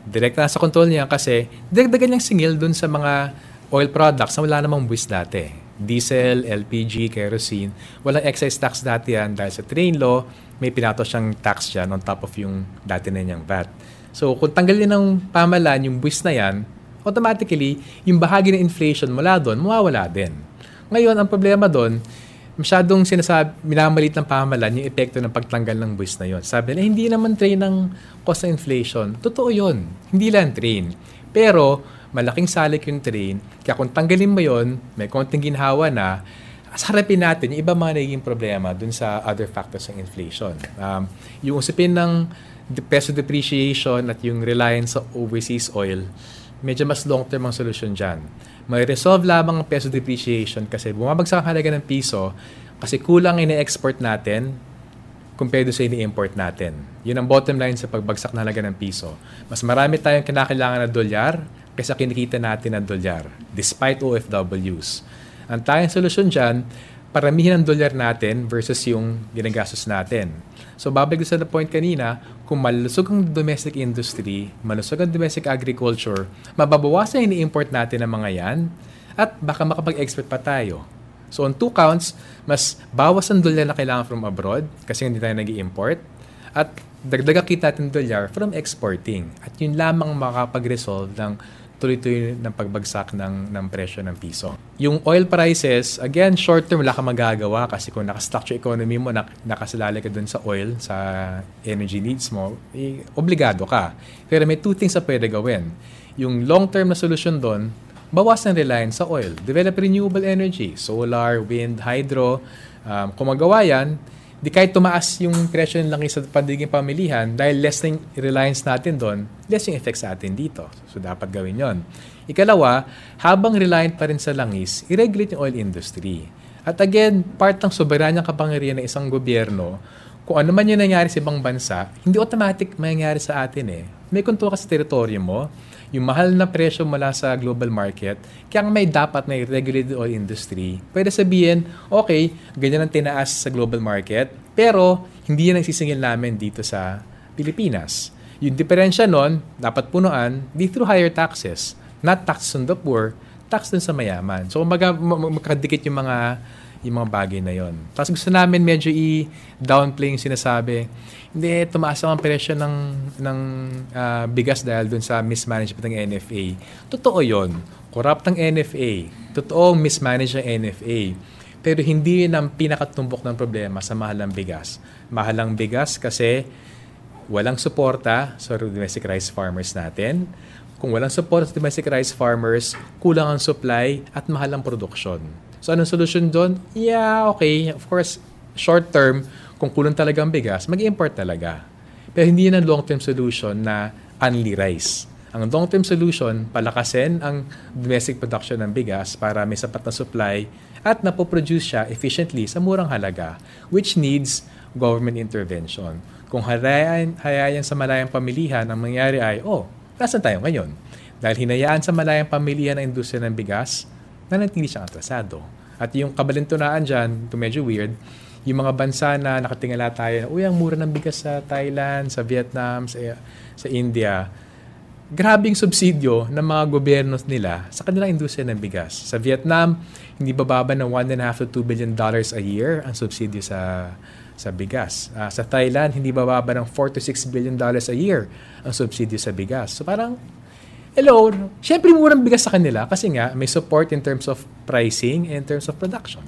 Direct na sa control niya kasi dagdagan niyang singil dun sa mga oil products na wala namang buwis dati. Diesel, L P G, kerosene. Walang excise tax dati yan dahil sa train law, may pinato siyang tax dyan on top of yung dati na niyang V A T. So kung tanggalin ng pamahalaan yung buwis na yan, automatically, yung bahagi ng inflation mula doon, mawawala din. Ngayon, ang problema doon, masyadong sinasabi, minamalit ng pamahalaan yung epekto ng pagtanggal ng buwis na yon. Sabi nila, hindi naman train ng cost ng inflation. Totoo yon. Hindi lang train. Pero, malaking salik yung train. Kaya kung tanggalin mo yon, may konting ginhawa na, harapin natin yung iba mga naging problema dun sa other factors ng inflation. Um, yung usapin ng peso depreciation at yung reliance sa overseas oil, medyo mas long-term ang solusyon dyan. May resolve lamang ang peso depreciation kasi bumabagsak ang halaga ng piso kasi kulang ina-export natin compared sa ini-import natin. Yun ang bottom line sa pagbagsak ng halaga ng piso. Mas marami tayong kinakailangan na dolyar kaysa kinikita natin ng dolyar despite O F Ws. Ang tayong solusyon dyan, paramihin ang dolyar natin versus yung ginagastos natin. So, babalik sa the point kanina, kung malusog ang domestic industry, malusog ang domestic agriculture, mababawasan yung ini-import natin ng mga yan, at baka makapag-export pa tayo. So, on two counts, mas bawas ang dolyar na kailangan from abroad, kasi hindi tayo nag-i-import, at dagdagan kita natin dolyar from exporting. At yun lamang makapag-resolve ng tuloy-tuloy ng pagbagsak ng, ng presyo ng piso. Yung oil prices, again, short-term, wala ka magagawa kasi kung naka-structure economy mo, nak- nakasalali ka dun sa oil, sa energy needs mo, eh, obligado ka. Pero may two things na pwede gawin. Yung long-term na solution dun, bawasan reliance sa oil. Develop renewable energy, solar, wind, hydro. Um, kung magawa yan, di kahit tumaas yung presyo ng langis sa pandiging pamilihan, dahil less na yung reliance natin doon, less yung effect sa atin dito. So, dapat gawin yon. Ikalawa, habang reliant pa rin sa langis, i-regulate yung oil industry. At again, part ng soberanyang kapangyarihan ng isang gobyerno, kung ano man yung nangyari sa ibang bansa, hindi automatic mangyayari sa atin eh. May kontrol ka sa teritoryo mo, yung mahal na presyo mula sa global market, kaya may dapat na regulated oil industry. Pwede sabihin, okay, ganyan ang tinaas sa global market, pero hindi yan nagsisingil namin dito sa Pilipinas. Yung diferensya nun, dapat punuan, di through higher taxes, not taxes on the poor, tax dun sa mayaman. So, mag- mag- magkadikit yung mga yung mga bagay na yon. Tapos gusto namin medyo i-downplay yung sinasabi, hindi, tumaas ang presyo ng, ng uh, bigas dahil dun sa mismanagement ng N F A. Totoo yon. Corrupt ang N F A. Totoo mismanage ng N F A. Pero hindi yun ang pinakatumbok ng problema sa mahal ng bigas. Mahal ang bigas kasi walang suporta sa domestic rice farmers natin. Kung walang support sa domestic rice farmers, kulang ang supply at mahal ang produksyon. So, anong solusyon doon? Yeah, okay. Of course, short term, kung kulang talaga ang bigas, mag-import talaga. Pero hindi yan ang long-term solution na only rice. Ang long-term solution, palakasin ang domestic production ng bigas para may sapat na supply at napoproduce siya efficiently sa murang halaga, which needs government intervention. Kung hayaan, hayaan sa malayang pamilihan, ang mangyari ay, oh, nasan tayo ngayon? Dahil hinayaan sa malayang pamilihan ang industriya ng bigas, nanatili siyang atrasado. At yung kabalintunaan dyan, ito medyo weird, yung mga bansa na nakatingala tayo, uy, ang mura ng bigas sa Thailand, sa Vietnam, sa, sa India, grabing subsidyo ng mga gobyerno nila sa kanilang industriya ng bigas. Sa Vietnam, hindi bababa ng one and a half to two billion dollars a year ang subsidyo sa sa bigas. Uh, sa Thailand, hindi bababa ng four to six billion dollars a year ang subsidyo sa bigas. So parang, hello, syempre murang bigas sa kanila kasi nga may support in terms of pricing and in terms of production.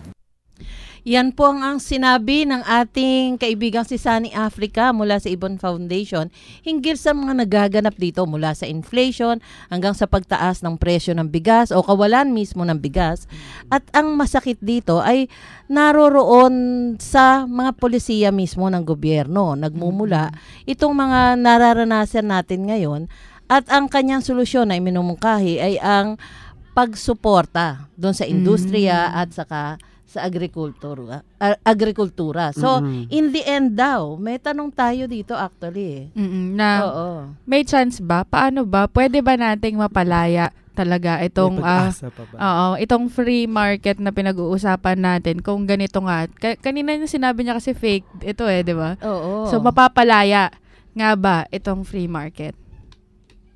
Yan po ang, ang sinabi ng ating kaibigang si Sunny Africa mula sa Ibon Foundation hinggil sa mga nagaganap dito mula sa inflation hanggang sa pagtaas ng presyo ng bigas o kawalan mismo ng bigas. At ang masakit dito ay naroroon sa mga polisiya mismo ng gobyerno. Nagmumula itong mga nararanasan natin ngayon at ang kanyang solusyon na iminumungkahi ay ang pagsuporta doon sa industriya mm. at saka sa agrikultura. Uh, agrikultura. So, mm-hmm. in the end daw, may tanong tayo dito actually. Mm-mm, na Oo. May chance ba? Paano ba? Pwede ba nating mapalaya talaga itong uh, oo, itong free market na pinag-uusapan natin kung ganito nga. Ka- kanina yung sinabi niya kasi fake ito eh, di ba? Oo. So, mapapalaya nga ba itong free market?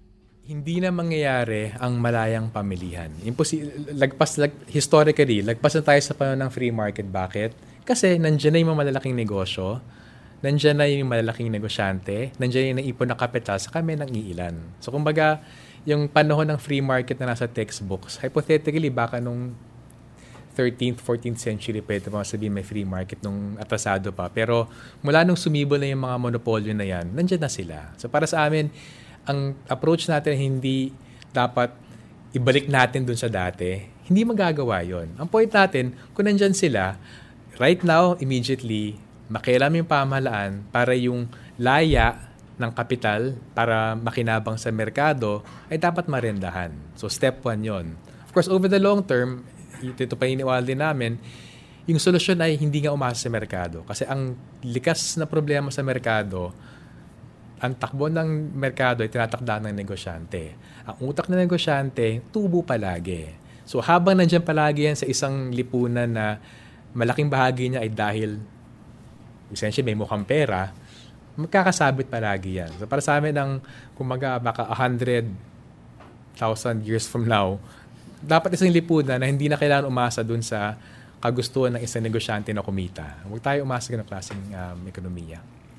hindi na mangyayari ang malayang pamilihan. Imposi- lagpas, lag, historically, lagpas na tayo sa panahon ng free market. Bakit? Kasi nandiyan na yung mga malalaking negosyo, nandiyan na yung malalaking negosyante, nandiyan yung naipon na kapital sa kami ng iilan. So kumbaga, yung panahon ng free market na nasa textbooks, hypothetically, baka nung thirteenth, fourteenth century, pwede pa sabihin may free market nung atrasado pa. Pero mula nung sumibol na yung mga monopolyo na yan, nandiyan na sila. So para sa amin, ang approach natin hindi dapat ibalik natin dun sa dati. Hindi magagawa yon. Ang point natin, kung nandyan sila, right now, immediately, makialam yung pamahalaan para yung laya ng kapital para makinabang sa merkado ay dapat marendahan. So step one yon. Of course, over the long term, ito pa iniwala din namin, yung solusyon ay hindi nga umasa sa merkado. Kasi ang likas na problema sa merkado, ang takbo ng merkado ay tinatakdaan ng negosyante. Ang utak ng negosyante, tubo palagi. So habang nandiyan palagi yan sa isang lipunan na malaking bahagi niya ay dahil essentially may mukhang pera, magkakasabit palagi yan. So para sa amin, ang kumaga baka one hundred thousand years from now, dapat isang lipunan na hindi na kailangan umasa dun sa kagustuhan ng isang negosyante na kumita. Huwag tayo umasa ng klaseng um, ekonomiya.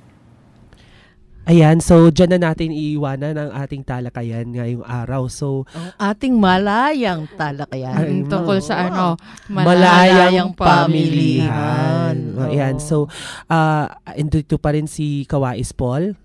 Ayan, so dyan na natin iiwanan ang ating talakayan ngayong araw. So, ang ating malayang talakayan. Ay, tungkol sa ano, malayang, malayang pamilihan. pamilihan. Ayan, so, uh, andito pa rin si Kawais Paul.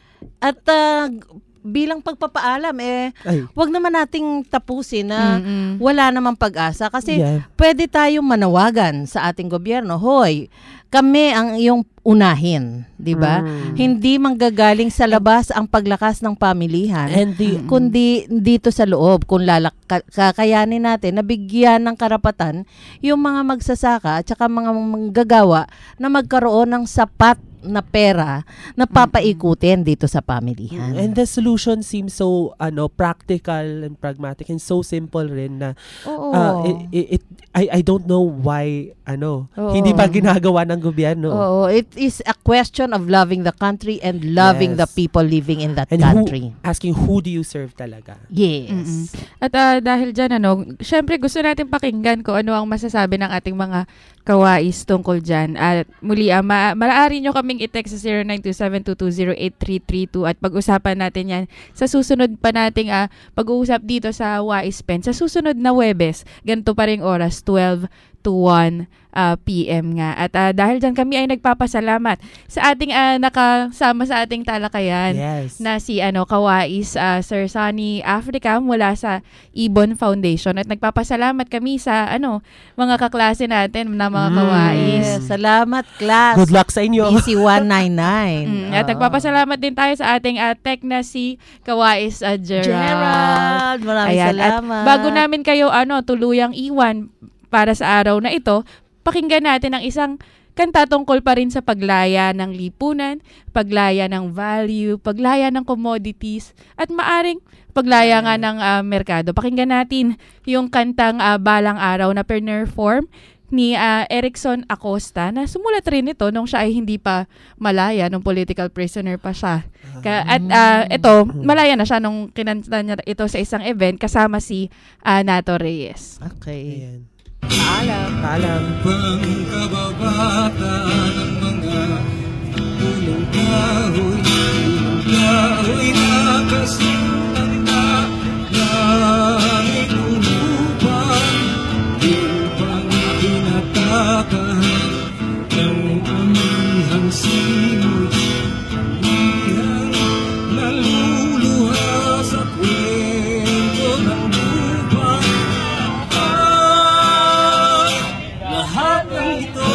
At uh, bilang pagpapaalam, eh, Ay. wag naman nating tapusin na Mm-mm. wala namang pag-asa. Kasi yeah. pwede tayong manawagan sa ating gobyerno. Hoy, kami ang iyong unahin, di ba? Mm. Hindi manggagaling sa labas ang paglakas ng pamilihan, And the, kundi dito sa loob. Kung lalak- kakayanin natin, nabigyan ng karapatan yung mga magsasaka at saka mga manggagawa na magkaroon ng sapat na pera na papaikutin dito sa pamilihan. And the solution seems so ano practical and pragmatic and so simple rin na Oo. uh, it, it, it I I don't know why ano Oo. hindi pa ginagawa ng gobyerno. Oo, it is a question of loving the country and loving Yes. the people living in that And country. Who, asking who do you serve talaga? Yes. Mm-mm. At uh, dahil dyan, ano, syempre gusto natin pakinggan kung ano ang masasabi ng ating mga kawais tungkol dyan. At muli, uh, ma- maaari nyo kaming i-text sa zero nine two seven two two zero eight three three two at pag-usapan natin yan sa susunod pa nating uh, pag-uusap dito sa Wais Pen. Sa susunod na Webes, ganito pa ring oras, twelve to one uh, p m nga. At uh, dahil dyan kami ay nagpapasalamat sa ating uh, nakasama sa ating talakayan Yes. na si ano Kawais uh, Sir Sunny Africa mula sa Ibon Foundation. At nagpapasalamat kami sa ano mga kaklase natin na mga kawais. Yes, salamat class. Good luck sa inyo. B C one ninety-nine. Mm, at nagpapasalamat din tayo sa ating uh, tech na si Kawais uh, Gerald. Gerald, maraming Ayan. salamat. At bago namin kayo ano tuluyang iwan para sa araw na ito, pakinggan natin ang isang kanta tungkol pa rin sa paglaya ng lipunan, paglaya ng value, paglaya ng commodities, at maaring paglaya nga ng uh, merkado. Pakinggan natin yung kantang uh, Balang Araw na perform ni uh, Erickson Acosta na sumulat rin ito nung siya ay hindi pa malaya, nung political prisoner pa siya. Ka- at uh, ito, malaya na siya nung kinanta niya ito sa isang event kasama si uh, Nato Reyes. Okay. Ayan. Paalam. Paalam. Pangkababata ng mga punong kahoy, punong kahoy na kasintanda ng itulupang upang inatakan ng amihang simoy, amihang naluluha sa kwento ng lupa. Lahat ng ito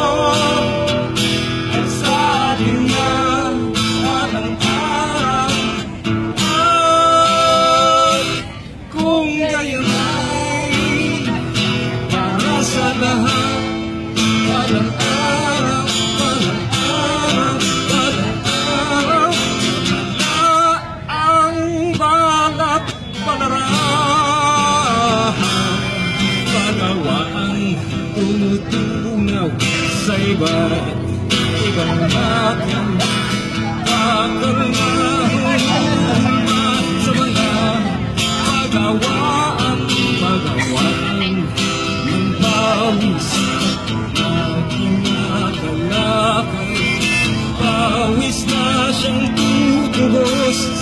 ay sa atin na walang araw. Ay, kung gayon ay para sa lahat, walang araw, walang araw, walang araw. Wala ang balat palarahan, pagawa ang tumutunaw sa iba't ibang bayan. Bakal na humama sa mga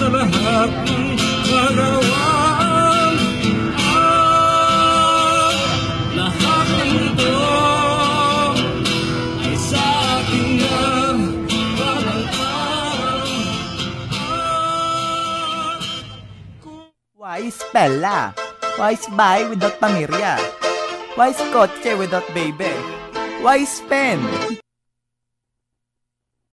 lahat ng karawang ah, lahat ng ito ay sa akin na walang araw. Why Spella? Why Spy without Pamirya? Why Scotche without Baby? Why Spend?